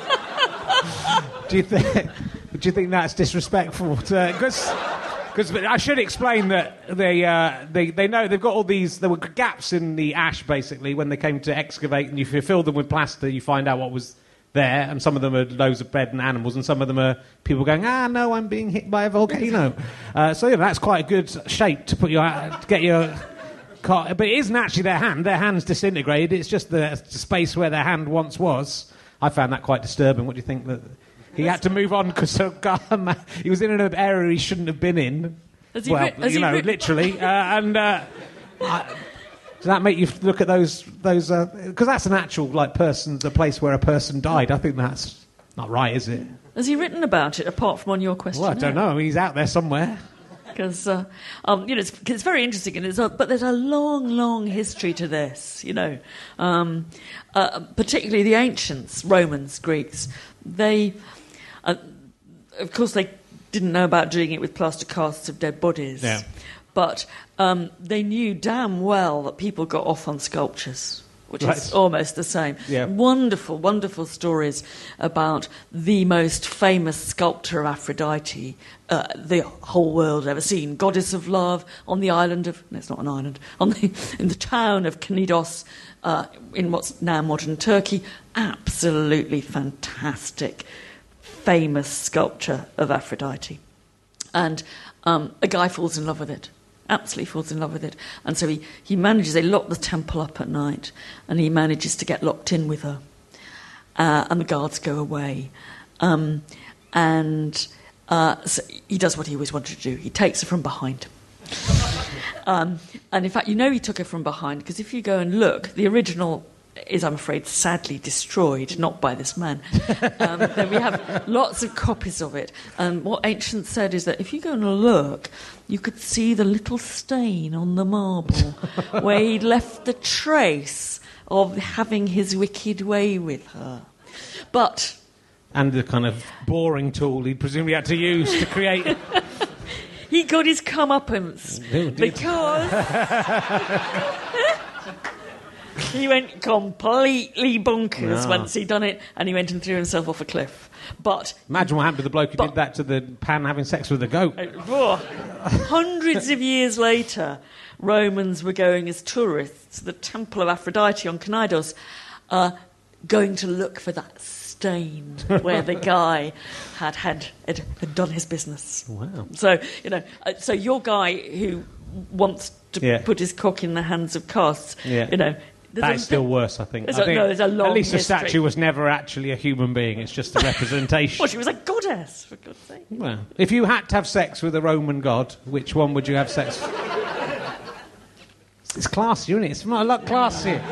Do you think that's disrespectful? Because I should explain that they know they've got all these. There were gaps in the ash basically when they came to excavate, and if you fill them with plaster, you find out what was there, and some of them are loads of bread and animals, and some of them are people going, no, I'm being hit by a volcano. So that's quite a good shape to put to get your... But it isn't actually their hand. Their hand's disintegrated. It's just the space where their hand once was. I found that quite disturbing. What do you think? That he had to move on because he was in an area he shouldn't have been in. Literally. Does that make you look at those? Because that's an actual the place where a person died. I think that's not right, is it? Has he written about it apart from on your question? Well, I don't know. I mean, he's out there somewhere. Because it's very interesting, but there's a long, long history to this. Particularly the ancients, Romans, Greeks. They, of course, they didn't know about doing it with plaster casts of dead bodies. Yeah. But they knew damn well that people got off on sculptures, which is almost the same. Yeah. Wonderful, wonderful stories about the most famous sculptor of Aphrodite the whole world had ever seen. Goddess of love on the island of... No, it's not an island. In the town of Knidos, in what's now modern Turkey. Absolutely fantastic, famous sculpture of Aphrodite. And a guy falls in love with it. absolutely falls in love with it. And so he manages, they lock the temple up at night, and he manages to get locked in with her. And the guards go away. So he does what he always wanted to do. He takes her from behind. And in fact, he took her from behind, because if you go and look, the original is, I'm afraid, sadly destroyed, not by this man. Then we have lots of copies of it. And what Ancient said is that if you go and look, you could see the little stain on the marble where he'd left the trace of having his wicked way with her. But... And the kind of boring tool he presumably had to use to create... He got his comeuppance because he went completely bonkers once he'd done it, and he went and threw himself off a cliff. But imagine what happened to the bloke who did that to the Pan having sex with a goat. Hundreds of years later, Romans were going as tourists to the Temple of Aphrodite on Cnidos, going to look for that stain where the guy had done his business. Wow. So, so your guy who wants to put his cock in the hands of casts, that's still worse, I think. There's a long At least the history. statue was never actually a human being. It's just a representation. Well, she was a goddess, for God's sake. Well, if you had to have sex with a Roman god, which one would you have sex with? It's classy, isn't it? It's not a lot classier.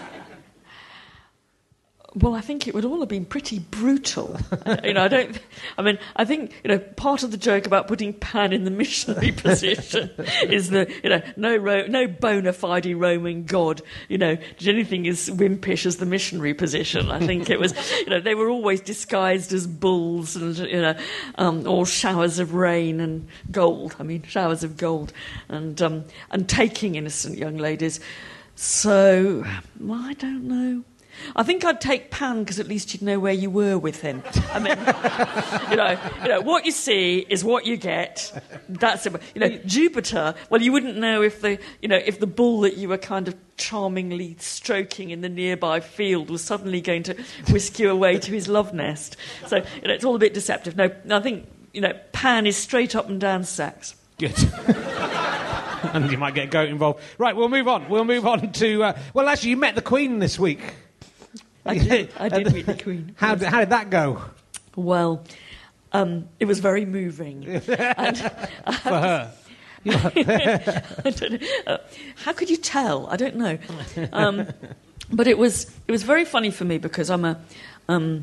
Well, I think it would all have been pretty brutal. I think part of the joke about putting Pan in the missionary position is that no bona fide Roman god did anything as wimpish as the missionary position. I think it was they were always disguised as bulls and or showers of rain and gold. Showers of gold and taking innocent young ladies. So I don't know. I think I'd take Pan because at least you'd know where you were with him. What you see is what you get. That's it. Jupiter. Well, you wouldn't know if the bull that you were kind of charmingly stroking in the nearby field was suddenly going to whisk you away to his love nest. So it's all a bit deceptive. No, I think Pan is straight up and down sex. Good. And you might get a goat involved. Right, we'll move on. We'll move on to... actually, you met the Queen this week. I did meet the Queen. How did that go? Well, it was very moving. And, for her? I don't know. How could you tell? I don't know. But it was very funny for me because I'm a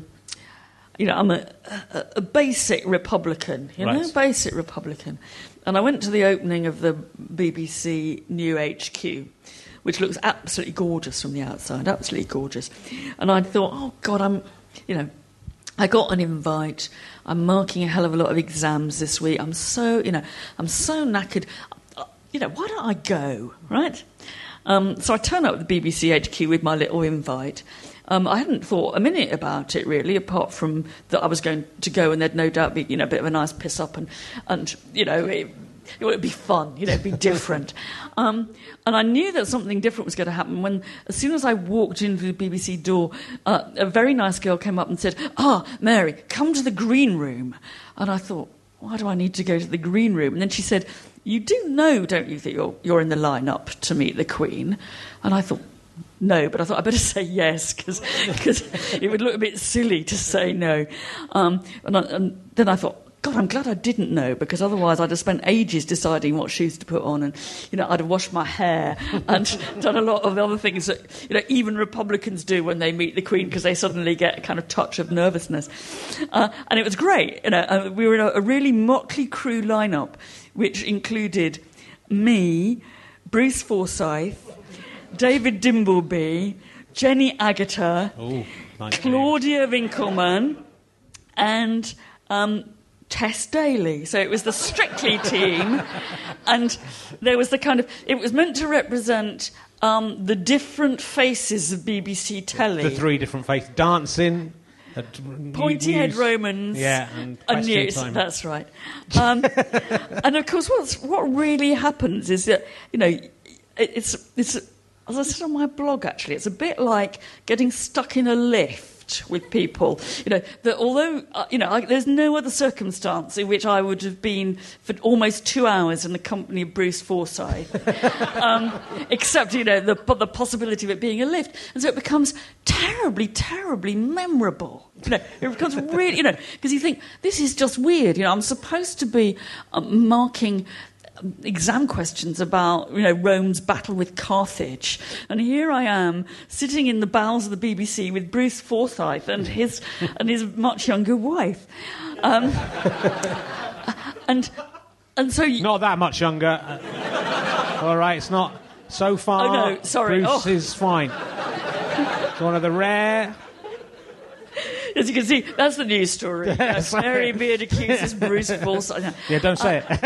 basic Republican, right. Basic Republican. And I went to the opening of the BBC new HQ, which looks absolutely gorgeous from the outside, absolutely gorgeous. And I thought, oh, God, I got an invite. I'm marking a hell of a lot of exams this week. I'm so knackered. Why don't I go, right? So I turn up at the BBC HQ with my little invite. I hadn't thought a minute about it, really, apart from that I was going to go and there'd no doubt be, a bit of a nice piss-up and it would be fun, it'd be different. And I knew that something different was going to happen when, as soon as I walked into the BBC door, a very nice girl came up and said, Mary, come to the green room. And I thought, why do I need to go to the green room? And then she said, you do know, don't you, that you're in the line-up to meet the Queen? And I thought, no, but I thought I'd better say yes, because it would look a bit silly to say no. And then I thought, God, I'm glad I didn't know, because otherwise I'd have spent ages deciding what shoes to put on, and I'd have washed my hair and done a lot of other things that even Republicans do when they meet the Queen, because they suddenly get a kind of touch of nervousness. And it was great. We were in a really motley crew lineup, which included me, Bruce Forsyth, David Dimbleby, Jenny Agutter, Claudia Winkleman, and Tess Daly. So it was the Strictly team, and there was it was meant to represent the different faces of BBC telly. The three different faces. Dancing, Pointy-head Romans, and news. Time. That's right. And of course, what really happens is that it's as I said on my blog, actually, it's a bit like getting stuck in a lift laughed with people. That although, there's no other circumstance in which I would have been for almost 2 hours in the company of Bruce Forsyth, except, the possibility of it being a lift. And so it becomes terribly, terribly memorable. It becomes really, because you think, this is just weird. I'm supposed to be marking exam questions about, Rome's battle with Carthage. And here I am, sitting in the bowels of the BBC with Bruce Forsyth and his much younger wife. And so... Not that much younger. All right, it's not so far. Oh, no, sorry. Bruce is fine. It's one of the rare... As you can see, that's the news story. Mary Beard accuses Bruce Forsyth. Yeah, don't say it.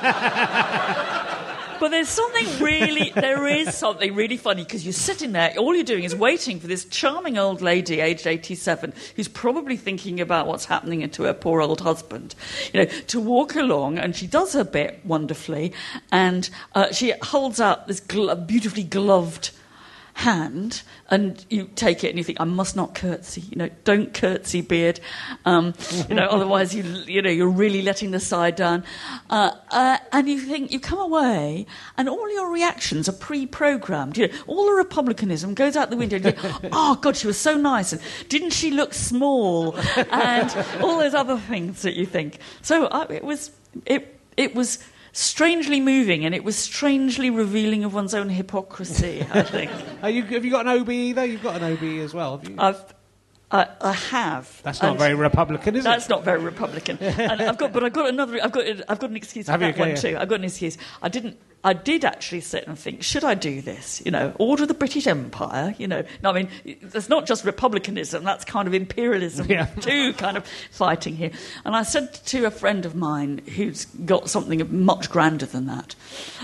But there is something really funny, because you're sitting there, all you're doing is waiting for this charming old lady, aged 87, who's probably thinking about what's happening to her poor old husband, to walk along, and she does her bit wonderfully, and she holds out this beautifully gloved hand, and you take it and you think, I must not curtsy. Don't curtsy, Beard. Otherwise you're really letting the side down. And you think, you come away and all your reactions are pre-programmed. All the republicanism goes out the window. And you think, oh God, she was so nice, and didn't she look small, and all those other things that you think. So it was strangely moving, and it was strangely revealing of one's own hypocrisy, I think. Have you got an OBE, though? You've got an OBE as well, have you? I have. That's not very Republican, is it? That's not very Republican. And I've got an excuse for that one too. I've got an excuse. I did actually sit and think, should I do this? Order of the British Empire. No, I mean, it's not just republicanism. That's kind of imperialism too, kind of fighting here. And I said to a friend of mine who's got something much grander than that,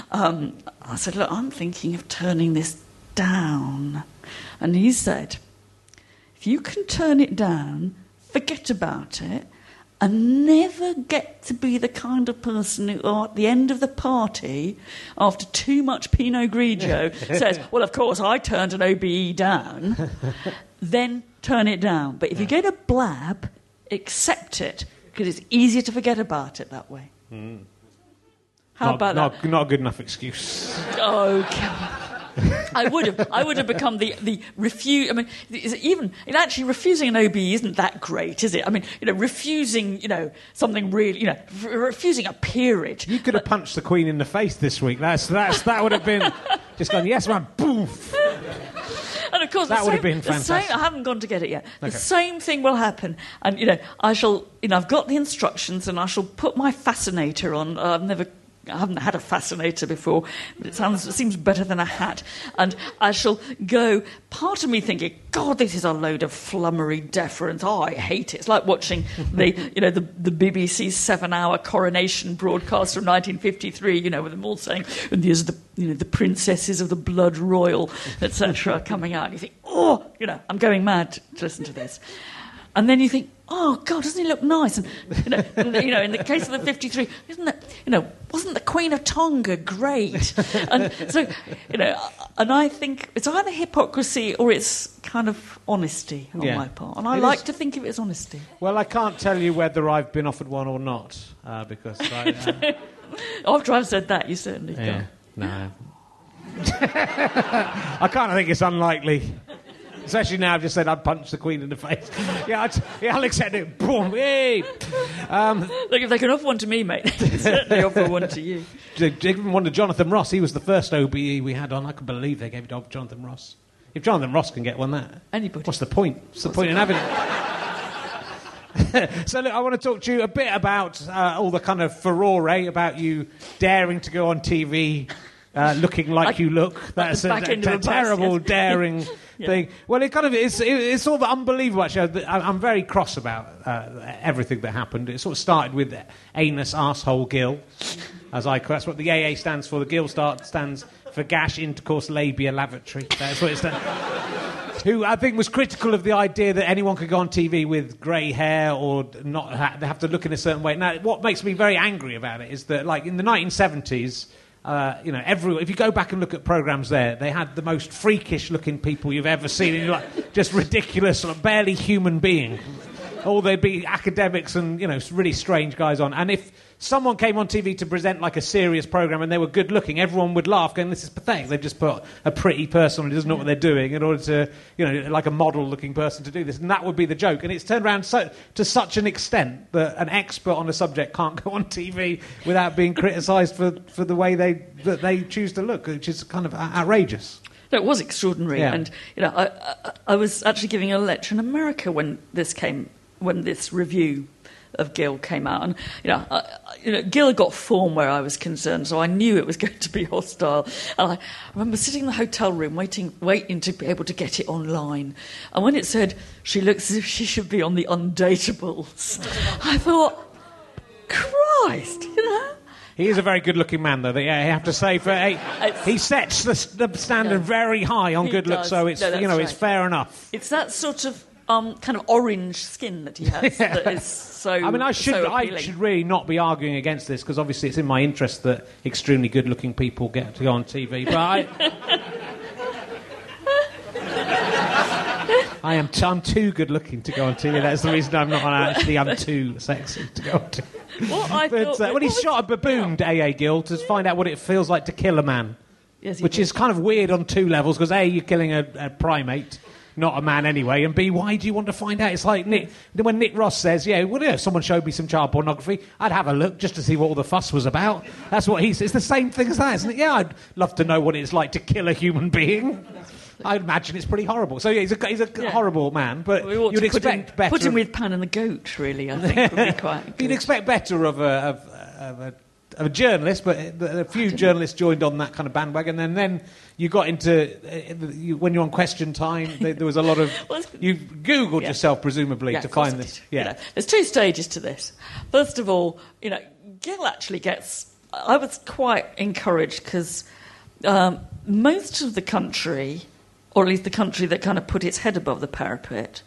I said, look, I'm thinking of turning this down. And he said, if you can turn it down, forget about it, and never get to be the kind of person who, at the end of the party, after too much Pinot Grigio, says, well, of course, I turned an OBE down, then turn it down. But if you get a blab, accept it, because it's easier to forget about it that way. Mm. How about that? Not a good enough excuse. Okay. I would have become the refuse. I mean, actually refusing an OBE isn't that great, is it? I mean, refusing, something really, refusing a peerage. You could have punched the Queen in the face this week. That would have been just gone, yes, man, boof. And of course, that would have been fantastic. I haven't gone to get it yet. Okay. The same thing will happen, and I shall. I've got the instructions, and I shall put my fascinator on. I haven't had a fascinator before, but it seems better than a hat. And I shall go, part of me thinking, God, this is a load of flummery deference. Oh, I hate it. It's like watching the BBC's 7-hour coronation broadcast from 1953, with them all saying, and there's the princesses of the blood royal, etc., coming out. And you think, oh, I'm going mad to listen to this. And then you think, oh God, doesn't he look nice? And in the case of the 53, wasn't the Queen of Tonga great? And so, and I think it's either hypocrisy or it's kind of honesty on my part. And I like to think of it as honesty. Well, I can't tell you whether I've been offered one or not, because after I've said that, you certainly can't. No. I kind of think it's unlikely. Especially now I've just said I'd punch the Queen in the face. I'll accept it. Boom, hey. Look, if they can offer one to me, mate, they can certainly offer one to you. They gave one to Jonathan Ross. He was the first OBE we had on. I can believe they gave it to Jonathan Ross. If Jonathan Ross can get one, anybody. What's the point? What's the point in having it? So look, I want to talk to you a bit about all the kind of furore about you daring to go on TV looking like you look. That's a terrible, daring thing. Well, it kind of it's sort of unbelievable, actually. I'm very cross about everything that happened. It sort of started with anus arsehole Gill, that's what the AA stands for. The Gill stands for gash, intercourse, labia, lavatory. That's what it stands for. Who I think was critical of the idea that anyone could go on TV with grey hair or not they have to look in a certain way. Now, what makes me very angry about it is that, like, in the 1970s, if you go back and look at programmes there, they had the most freakish-looking people you've ever seen. And you're like, just ridiculous, sort of barely human being. Or they'd be academics and, really strange guys on. And if someone came on TV to present like a serious programme and they were good looking, everyone would laugh going, this is pathetic. They've just put a pretty person who doesn't know what they're doing in order to, like a model looking person to do this. And that would be the joke. And it's turned around to such an extent that an expert on a subject can't go on TV without being criticised for the way they choose to look, which is kind of outrageous. No, it was extraordinary. Yeah. And, I was actually giving a lecture in America when this review of Gill came out, and Gill got form where I was concerned, so I knew it was going to be hostile. And I remember sitting in the hotel room waiting to be able to get it online. And when it said she looks as if she should be on the Undateables, I thought, Christ, He is a very good-looking man, though. I have to say, he sets the standard very high on good looks, so it's it's fair enough. It's that sort of kind of orange skin that he has that is so. I mean, I should really not be arguing against this because obviously it's in my interest that extremely good-looking people get to go on TV. But I'm too good-looking to go on TV. That's the reason I'm not actually. I'm too sexy to go on TV. When he shot a baboon, A.A. Gill, to find out what it feels like to kill a man, which is kind of weird on two levels because A, you're killing a primate. Not a man anyway, and B, why do you want to find out? It's like when Nick Ross says, if someone showed me some child pornography, I'd have a look just to see what all the fuss was about. That's what he says. It's the same thing as that, isn't it? Yeah, I'd love to know what it's like to kill a human being. I imagine it's pretty horrible. So, he's a horrible man, but you'd expect better. Put him with Pan and the Goat, really, I think, would be quite good. You'd expect better of a journalist, but a few journalists joined on that kind of bandwagon, and then you got into when you're on Question Time. There was a lot of you Googled yourself presumably to find this. Yeah, there's two stages to this. First of all, Gill actually gets. I was quite encouraged because most of the country, or at least the country that kind of put its head above the parapet,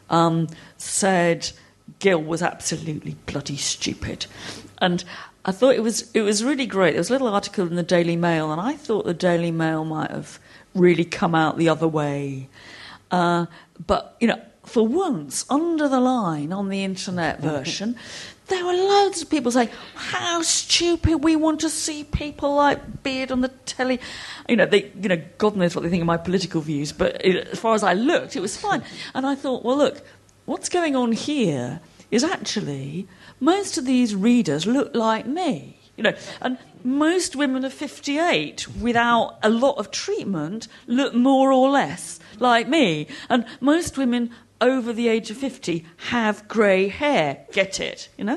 said Gill was absolutely bloody stupid, and I thought it was really great. There was a little article in the Daily Mail, and I thought the Daily Mail might have really come out the other way. But, for once, under the line on the internet version, there were loads of people saying, how stupid, we want to see people like Beard on the telly. God knows what they think of my political views, but as far as I looked, it was fine. And I thought, well, look, what's going on here is actually most of these readers look like me, and most women of 58 without a lot of treatment look more or less like me, and most women over the age of 50 have grey hair. Get it, and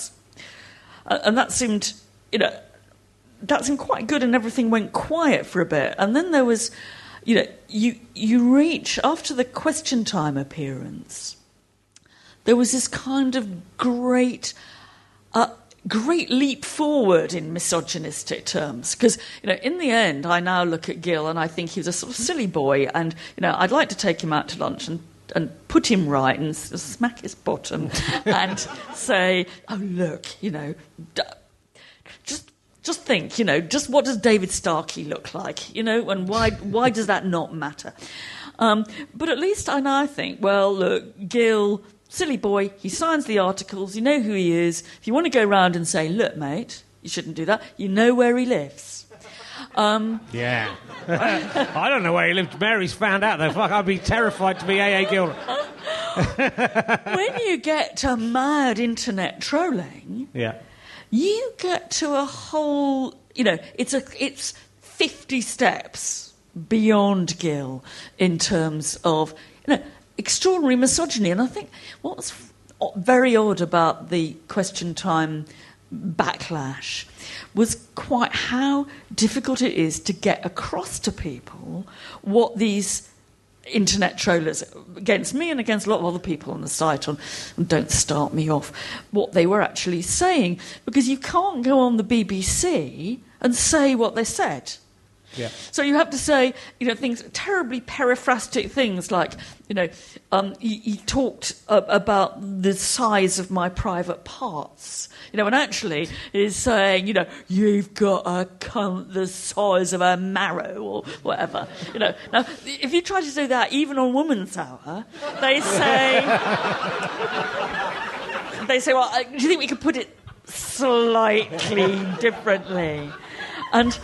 that seemed, that seemed quite good, and everything went quiet for a bit, and then there was, you reach after the Question Time appearance. There was this kind of great leap forward in misogynistic terms. Because, in the end, I now look at Gill and I think he was a sort of silly boy. And, I'd like to take him out to lunch and put him right and smack his bottom and say, oh, look, just think, just what does David Starkey look like, and why does that not matter? But at least I now think, well, look, Gill, silly boy, he signs the articles, you know who he is. If you want to go round and say, look, mate, you shouldn't do that, you know where he lives. Yeah. I don't know where he lived. Mary's found out, though. Fuck, I'd be terrified to be A.A. Gill. When you get to mad internet trolling, you get to a whole, it's 50 steps beyond Gill in terms of, extraordinary misogyny. And I think what was very odd about the Question Time backlash was quite how difficult it is to get across to people what these internet trollers, against me and against a lot of other people on the site, and don't start me off, what they were actually saying. Because you can't go on the BBC and say what they said. Yeah. So you have to say, things, terribly periphrastic things like, he talked about the size of my private parts, and actually is saying, you've got a cunt the size of a marrow or whatever. Now, if you try to do that, even on Woman's Hour, they say, well, do you think we could put it slightly differently? And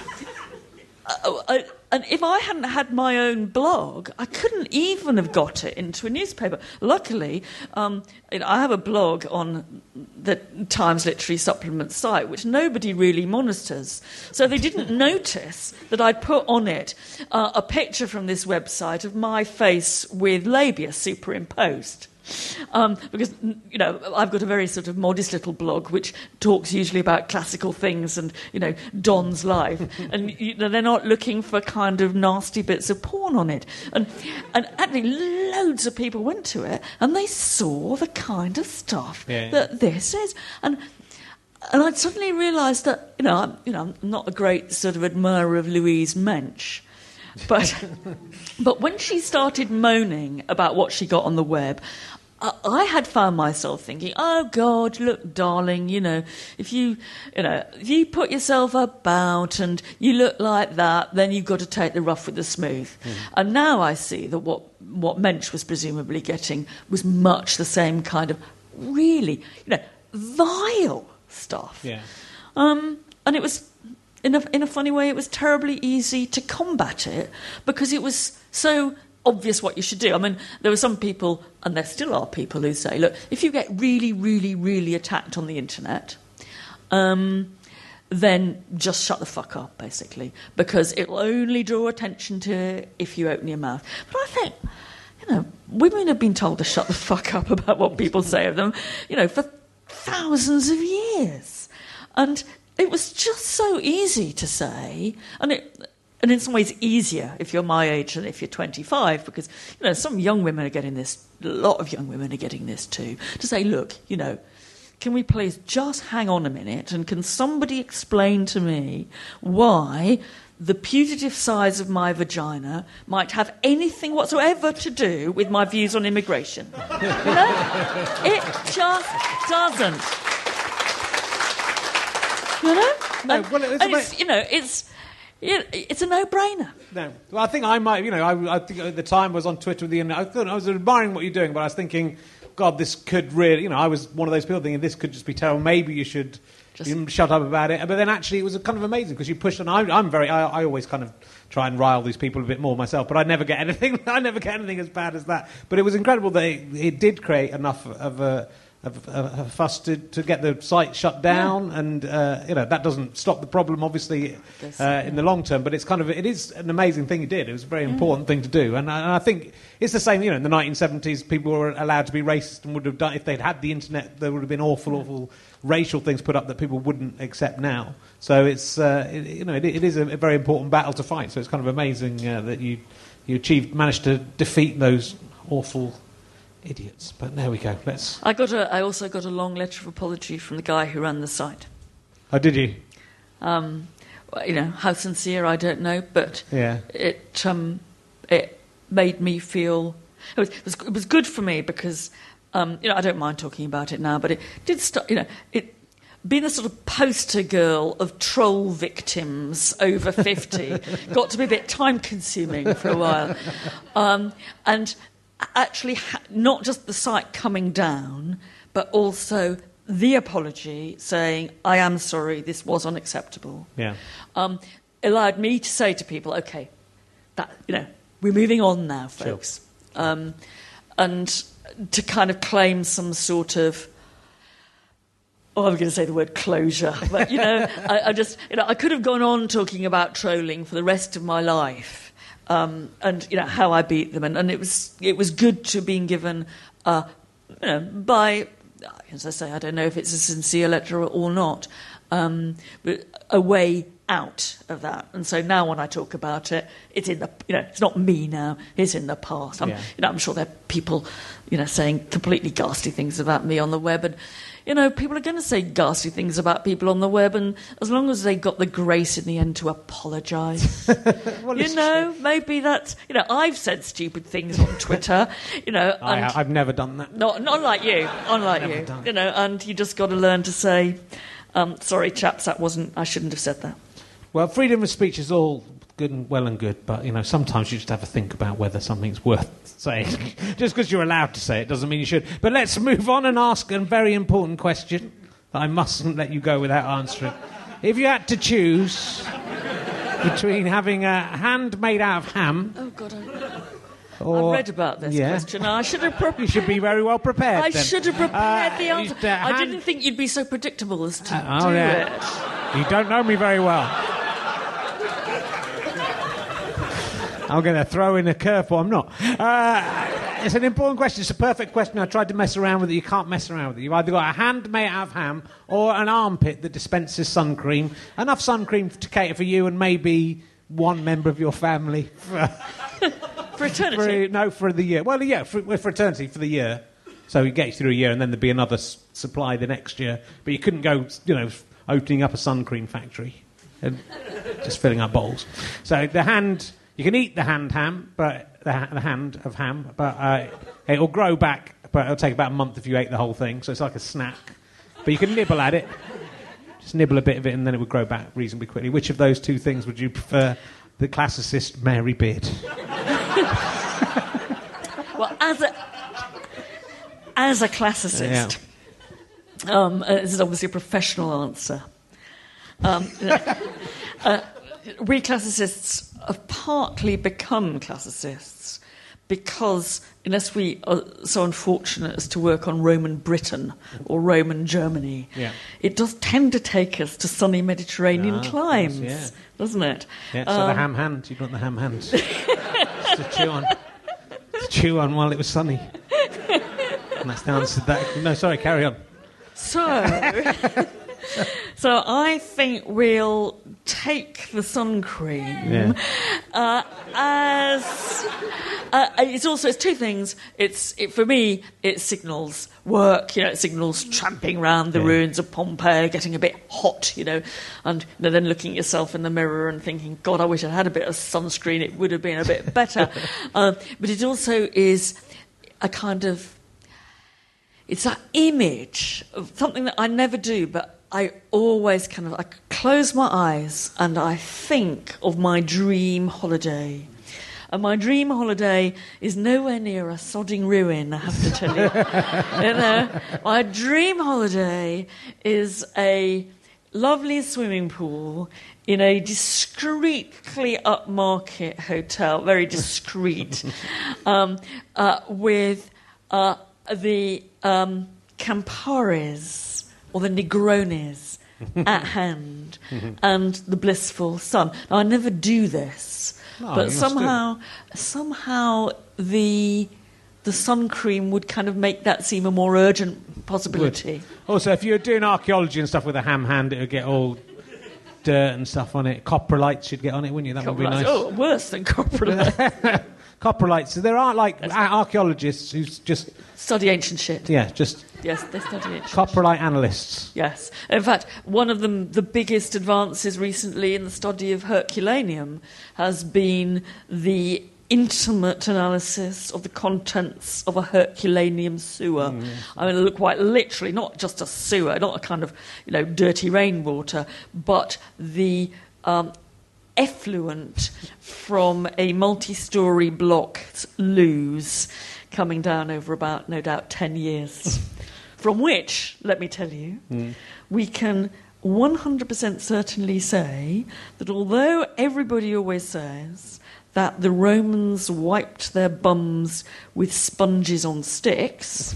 if I hadn't had my own blog, I couldn't even have got it into a newspaper. Luckily, I have a blog on the Times Literary Supplement site, which nobody really monitors. So they didn't notice that I'd put on it a picture from this website of my face with labia superimposed. Because, I've got a very sort of modest little blog which talks usually about classical things and, Don's life. And they're not looking for kind of nasty bits of porn on it. And actually loads of people went to it and they saw the kind of stuff that this is. And I suddenly realised that, I'm not a great sort of admirer of Louise Mensch. But when she started moaning about what she got on the web, I had found myself thinking, oh, God, look, darling, if you put yourself about and you look like that, then you've got to take the rough with the smooth. And now I see that what Mensch was presumably getting was much the same kind of really, vile stuff. Yeah. And it was... In a funny way, it was terribly easy to combat it because it was so obvious what you should do. I mean, there were some people, and there still are people, who say, look, if you get really, really, really attacked on the internet, then just shut the fuck up, basically, because it'll only draw attention to it if you open your mouth. But I think, women have been told to shut the fuck up about what people say of them, for thousands of years. And it was just so easy to say, and in some ways easier if you're my age than if you're 25, because, some young women are getting this, a lot of young women are getting this too, to say, look, can we please just hang on a minute and can somebody explain to me why the putative size of my vagina might have anything whatsoever to do with my views on immigration? It just doesn't. No, well, it's a no-brainer. No, well, I think I might. I think at the time I was on Twitter with you, and I was admiring what you're doing, but I was thinking, God, this could really. I was one of those people thinking this could just be terrible. Maybe you should shut up about it. But then actually, it was kind of amazing because you pushed on. I always kind of try and rile these people a bit more myself, but I never get anything. I never get anything as bad as that. But it was incredible that it did create enough of a fuss to get the site shut down, and that doesn't stop the problem, obviously, in the long term. But it is an amazing thing you did. It was a very important thing to do, and I think it's the same. In the 1970s, people were allowed to be racist and would have done if they'd had the internet. There would have been awful racial things put up that people wouldn't accept now. So it's it is a very important battle to fight. So it's kind of amazing that you managed to defeat those awful idiots. But there we go. I also got a long letter of apology from the guy who ran the site. Oh, did you? How sincere I don't know, but yeah. It made me feel it was good for me because I don't mind talking about it now, but it did start. Being a sort of poster girl of troll victims over 50 got to be a bit time-consuming for a while, and actually not just the site coming down, but also the apology saying, I am sorry, this was unacceptable. Yeah. Allowed me to say to people, OK, we're moving on now, folks. Sure. And to kind of claim some sort of, I'm going to say the word closure, but, I could have gone on talking about trolling for the rest of my life. And how I beat them, and it was good to being given by, as I say, I don't know if it's a sincere letter or not, but a way out of that. And so now when I talk about it, it's in the, it's not me now, it's in the past. I'm sure there are people, saying completely ghastly things about me on the web, and people are going to say ghastly things about people on the web, and as long as they got the grace in the end to apologise. Well, maybe that's... I've said stupid things on Twitter, I've never done that. Not like you, and you just got to learn to say, sorry, chaps, I shouldn't have said that. Well, freedom of speech is all well and good, but, sometimes you just have to think about whether something's worth saying. Just because you're allowed to say it doesn't mean you should. But let's move on and ask a very important question that I mustn't let you go without answering. If you had to choose between having a hand made out of ham... Oh, God, I've read about this question. I should have You should be very well prepared, I then. should have prepared the answer. I didn't think you'd be so predictable as to do it. You don't know me very well. I'm going to throw in a curveball. I'm not. It's an important question. It's a perfect question. I tried to mess around with it. You can't mess around with it. You've either got a hand made out of ham or an armpit that dispenses sun cream. Enough sun cream to cater for you and maybe one member of your family. For eternity? For the year. Well, yeah, for eternity, for the year. So it gets you through a year and then there'd be another supply the next year. But you couldn't go, opening up a sun cream factory and just filling up bowls. So the hand... You can eat the ham, but the hand of ham, but it'll grow back, but it'll take about a month if you ate the whole thing, so it's like a snack. But you can nibble at it. Just nibble a bit of it and then it would grow back reasonably quickly. Which of those two things would you prefer, the classicist Mary Beard? Well, as a classicist, this is obviously a professional answer. We classicists have partly become classicists because unless we are so unfortunate as to work on Roman Britain or Roman Germany, it does tend to take us to sunny Mediterranean climes, doesn't it? Yeah, so the ham hand, you've got the ham hands. Just to chew on while it was sunny. And that's the answer to that. No, sorry, carry on. So I think we'll take the sun cream as... it's two things. For me, it signals work, it signals tramping round the ruins of Pompeii, getting a bit hot, and then looking at yourself in the mirror and thinking, God, I wish I had a bit of sunscreen, it would have been a bit better. But it also is a kind of... It's that image of something that I never do, but I always I close my eyes and I think of my dream holiday. And my dream holiday is nowhere near a sodding ruin, I have to tell you. My dream holiday is a lovely swimming pool in a discreetly upmarket hotel, very discreet, with the Camparis or the Negronis at hand and the blissful sun. Now, I never do this, but somehow the sun cream would kind of make that seem a more urgent possibility. Also, if you're doing archaeology and stuff with a ham hand, it would get all dirt and stuff on it. Coprolites should get on it, wouldn't you? That would be nice. Oh, worse than coprolites. Coprolites. There are archaeologists who just study ancient shit. Yeah, yes, they study ancient coprolite analysts. Yes. In fact, one of them, the biggest advances recently in the study of Herculaneum has been the intimate analysis of the contents of a Herculaneum sewer. I mean, look, quite literally, not just a sewer, not a kind of dirty rainwater, but the effluent from a multi-storey block's loos coming down over about, no doubt, 10 years. From which, let me tell you, we can 100% certainly say that although everybody always says that the Romans wiped their bums with sponges on sticks,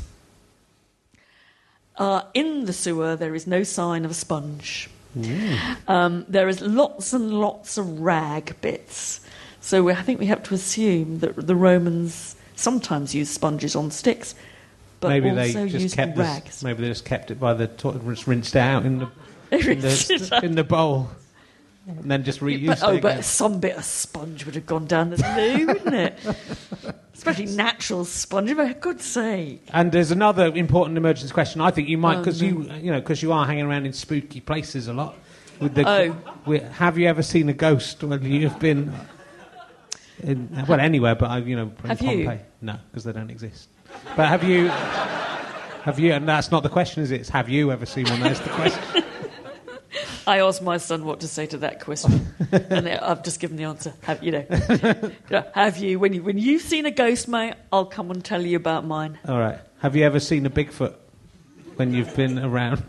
in the sewer there is no sign of a sponge. There is lots and lots of rag bits. So I think we have to assume that the Romans sometimes used sponges on sticks, but maybe also they just used kept rags. Maybe they just kept it by the toilet, rinsed it out in the bowl. and then just reuse it. But some bit of sponge would have gone down the loo, wouldn't it? Especially natural sponge, for God's sake. And there's another important emergency question. I think you might, because you are hanging around in spooky places a lot. Have you ever seen a ghost when you've been anywhere, but in Pompeii? You? No, because they don't exist. But have you? And that's not the question, is it? It's have you ever seen one? That's the question. I asked my son what to say to that question, and I've just given the answer. Have you? When you've seen a ghost, mate, I'll come and tell you about mine. All right. Have you ever seen a Bigfoot when you've been around?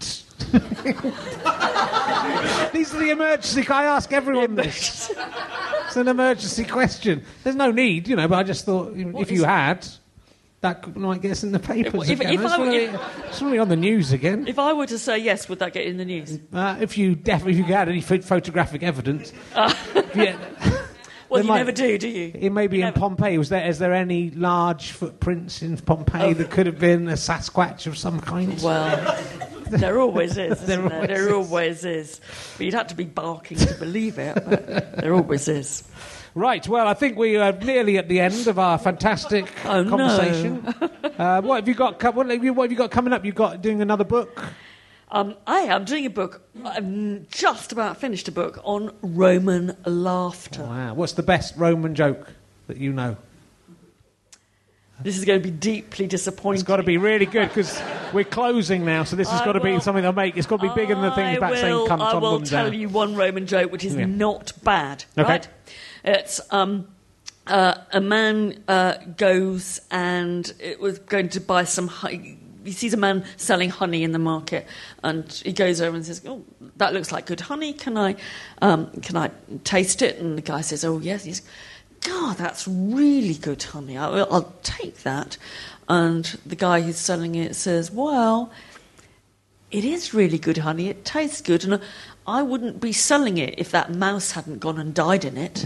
These are the emergency. I ask everyone this. It's an emergency question. There's no need, but I just thought if you had. That might get us in the papers again. It's really on the news again. If I were to say yes, would that get in the news? If you had any photographic evidence. Well, you never do you? It may be in Pompeii. Is there any large footprints in Pompeii that could have been a Sasquatch of some kind? Well, there always is. There always is. But you'd have to be barking to believe it. But there always is. Right, well, I think we are nearly at the end of our fantastic conversation. No. What have you got coming up? You've got doing another book? I am doing a book. I've just about finished a book on Roman laughter. Wow. What's the best Roman joke that you know? This is going to be deeply disappointing. It's got to be really good because we're closing now, so this has got to be something that'll make. It's got to be bigger than the thing about saying "cunt" on Monday. I will tell you one Roman joke which is not bad. Okay. Right? It's a man goes and it was going to buy some honey. He sees a man selling honey in the market, and he goes over and says, "Oh, that looks like good honey. Can I taste it?" And the guy says, "Oh, yes." He's, "God, that's really good honey. I'll take that." And the guy who's selling it says, "Well, it is really good honey. It tastes good, and I wouldn't be selling it if that mouse hadn't gone and died in it."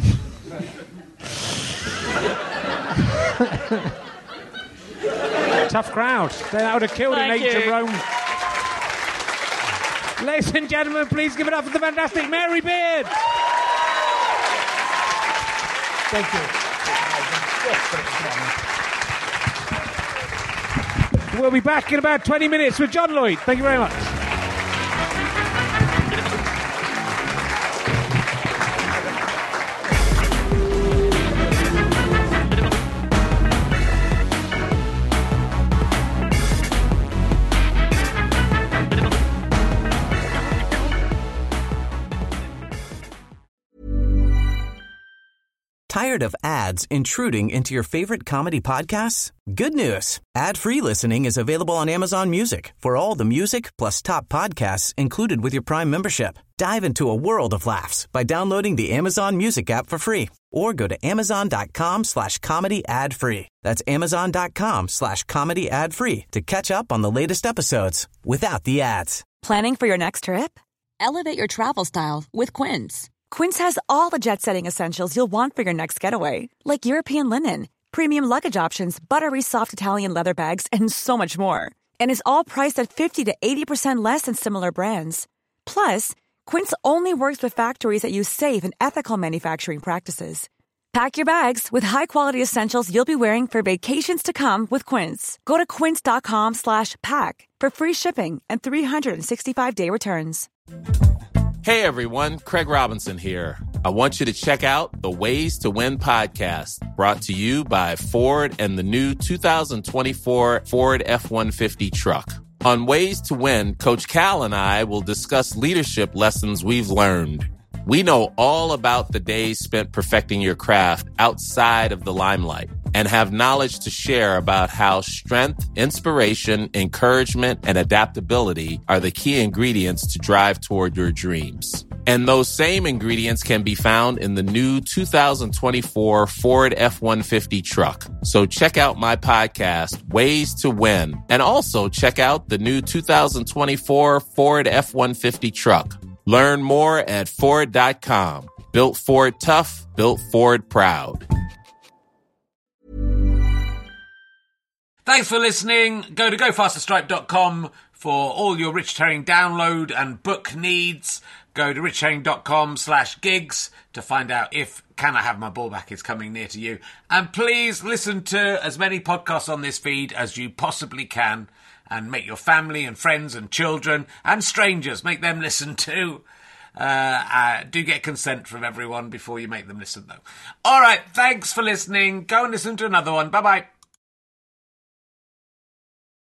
Tough crowd. That would have killed in ancient Rome. Ladies and gentlemen, please give it up for the fantastic Mary Beard. Thank you. We'll be back in about 20 minutes with John Lloyd. Thank you very much. Tired of ads intruding into your favorite comedy podcasts? Good news. Ad-free listening is available on Amazon Music for all the music plus top podcasts included with your Prime membership. Dive into a world of laughs by downloading the Amazon Music app for free or go to amazon.com/comedy ad-free. That's amazon.com/comedy ad-free to catch up on the latest episodes without the ads. Planning for your next trip? Elevate your travel style with Quince. Quince has all the jet-setting essentials you'll want for your next getaway, like European linen, premium luggage options, buttery soft Italian leather bags, and so much more. And is all priced at 50 to 80% less than similar brands. Plus, Quince only works with factories that use safe and ethical manufacturing practices. Pack your bags with high-quality essentials you'll be wearing for vacations to come with Quince. Go to quince.com/pack for free shipping and 365-day returns. Hey everyone, Craig Robinson here. I want you to check out the Ways to Win podcast, brought to you by Ford and the new 2024 Ford F-150 truck. On Ways to Win, Coach Cal and I will discuss leadership lessons we've learned. We know all about the days spent perfecting your craft outside of the limelight and have knowledge to share about how strength, inspiration, encouragement, and adaptability are the key ingredients to drive toward your dreams. And those same ingredients can be found in the new 2024 Ford F-150 truck. So check out my podcast, Ways to Win, and also check out the new 2024 Ford F-150 truck. Learn more at Ford.com. Built Ford tough, built Ford proud. Thanks for listening. Go to gofasterstripe.com for all your Rich Herring download and book needs. Go to richherring.com/gigs to find out if Can I Have My Ball Back is coming near to you. And please listen to as many podcasts on this feed as you possibly can, and make your family and friends and children and strangers, make them listen too. Do get consent from everyone before you make them listen, though. All right, thanks for listening. Go and listen to another one. Bye-bye.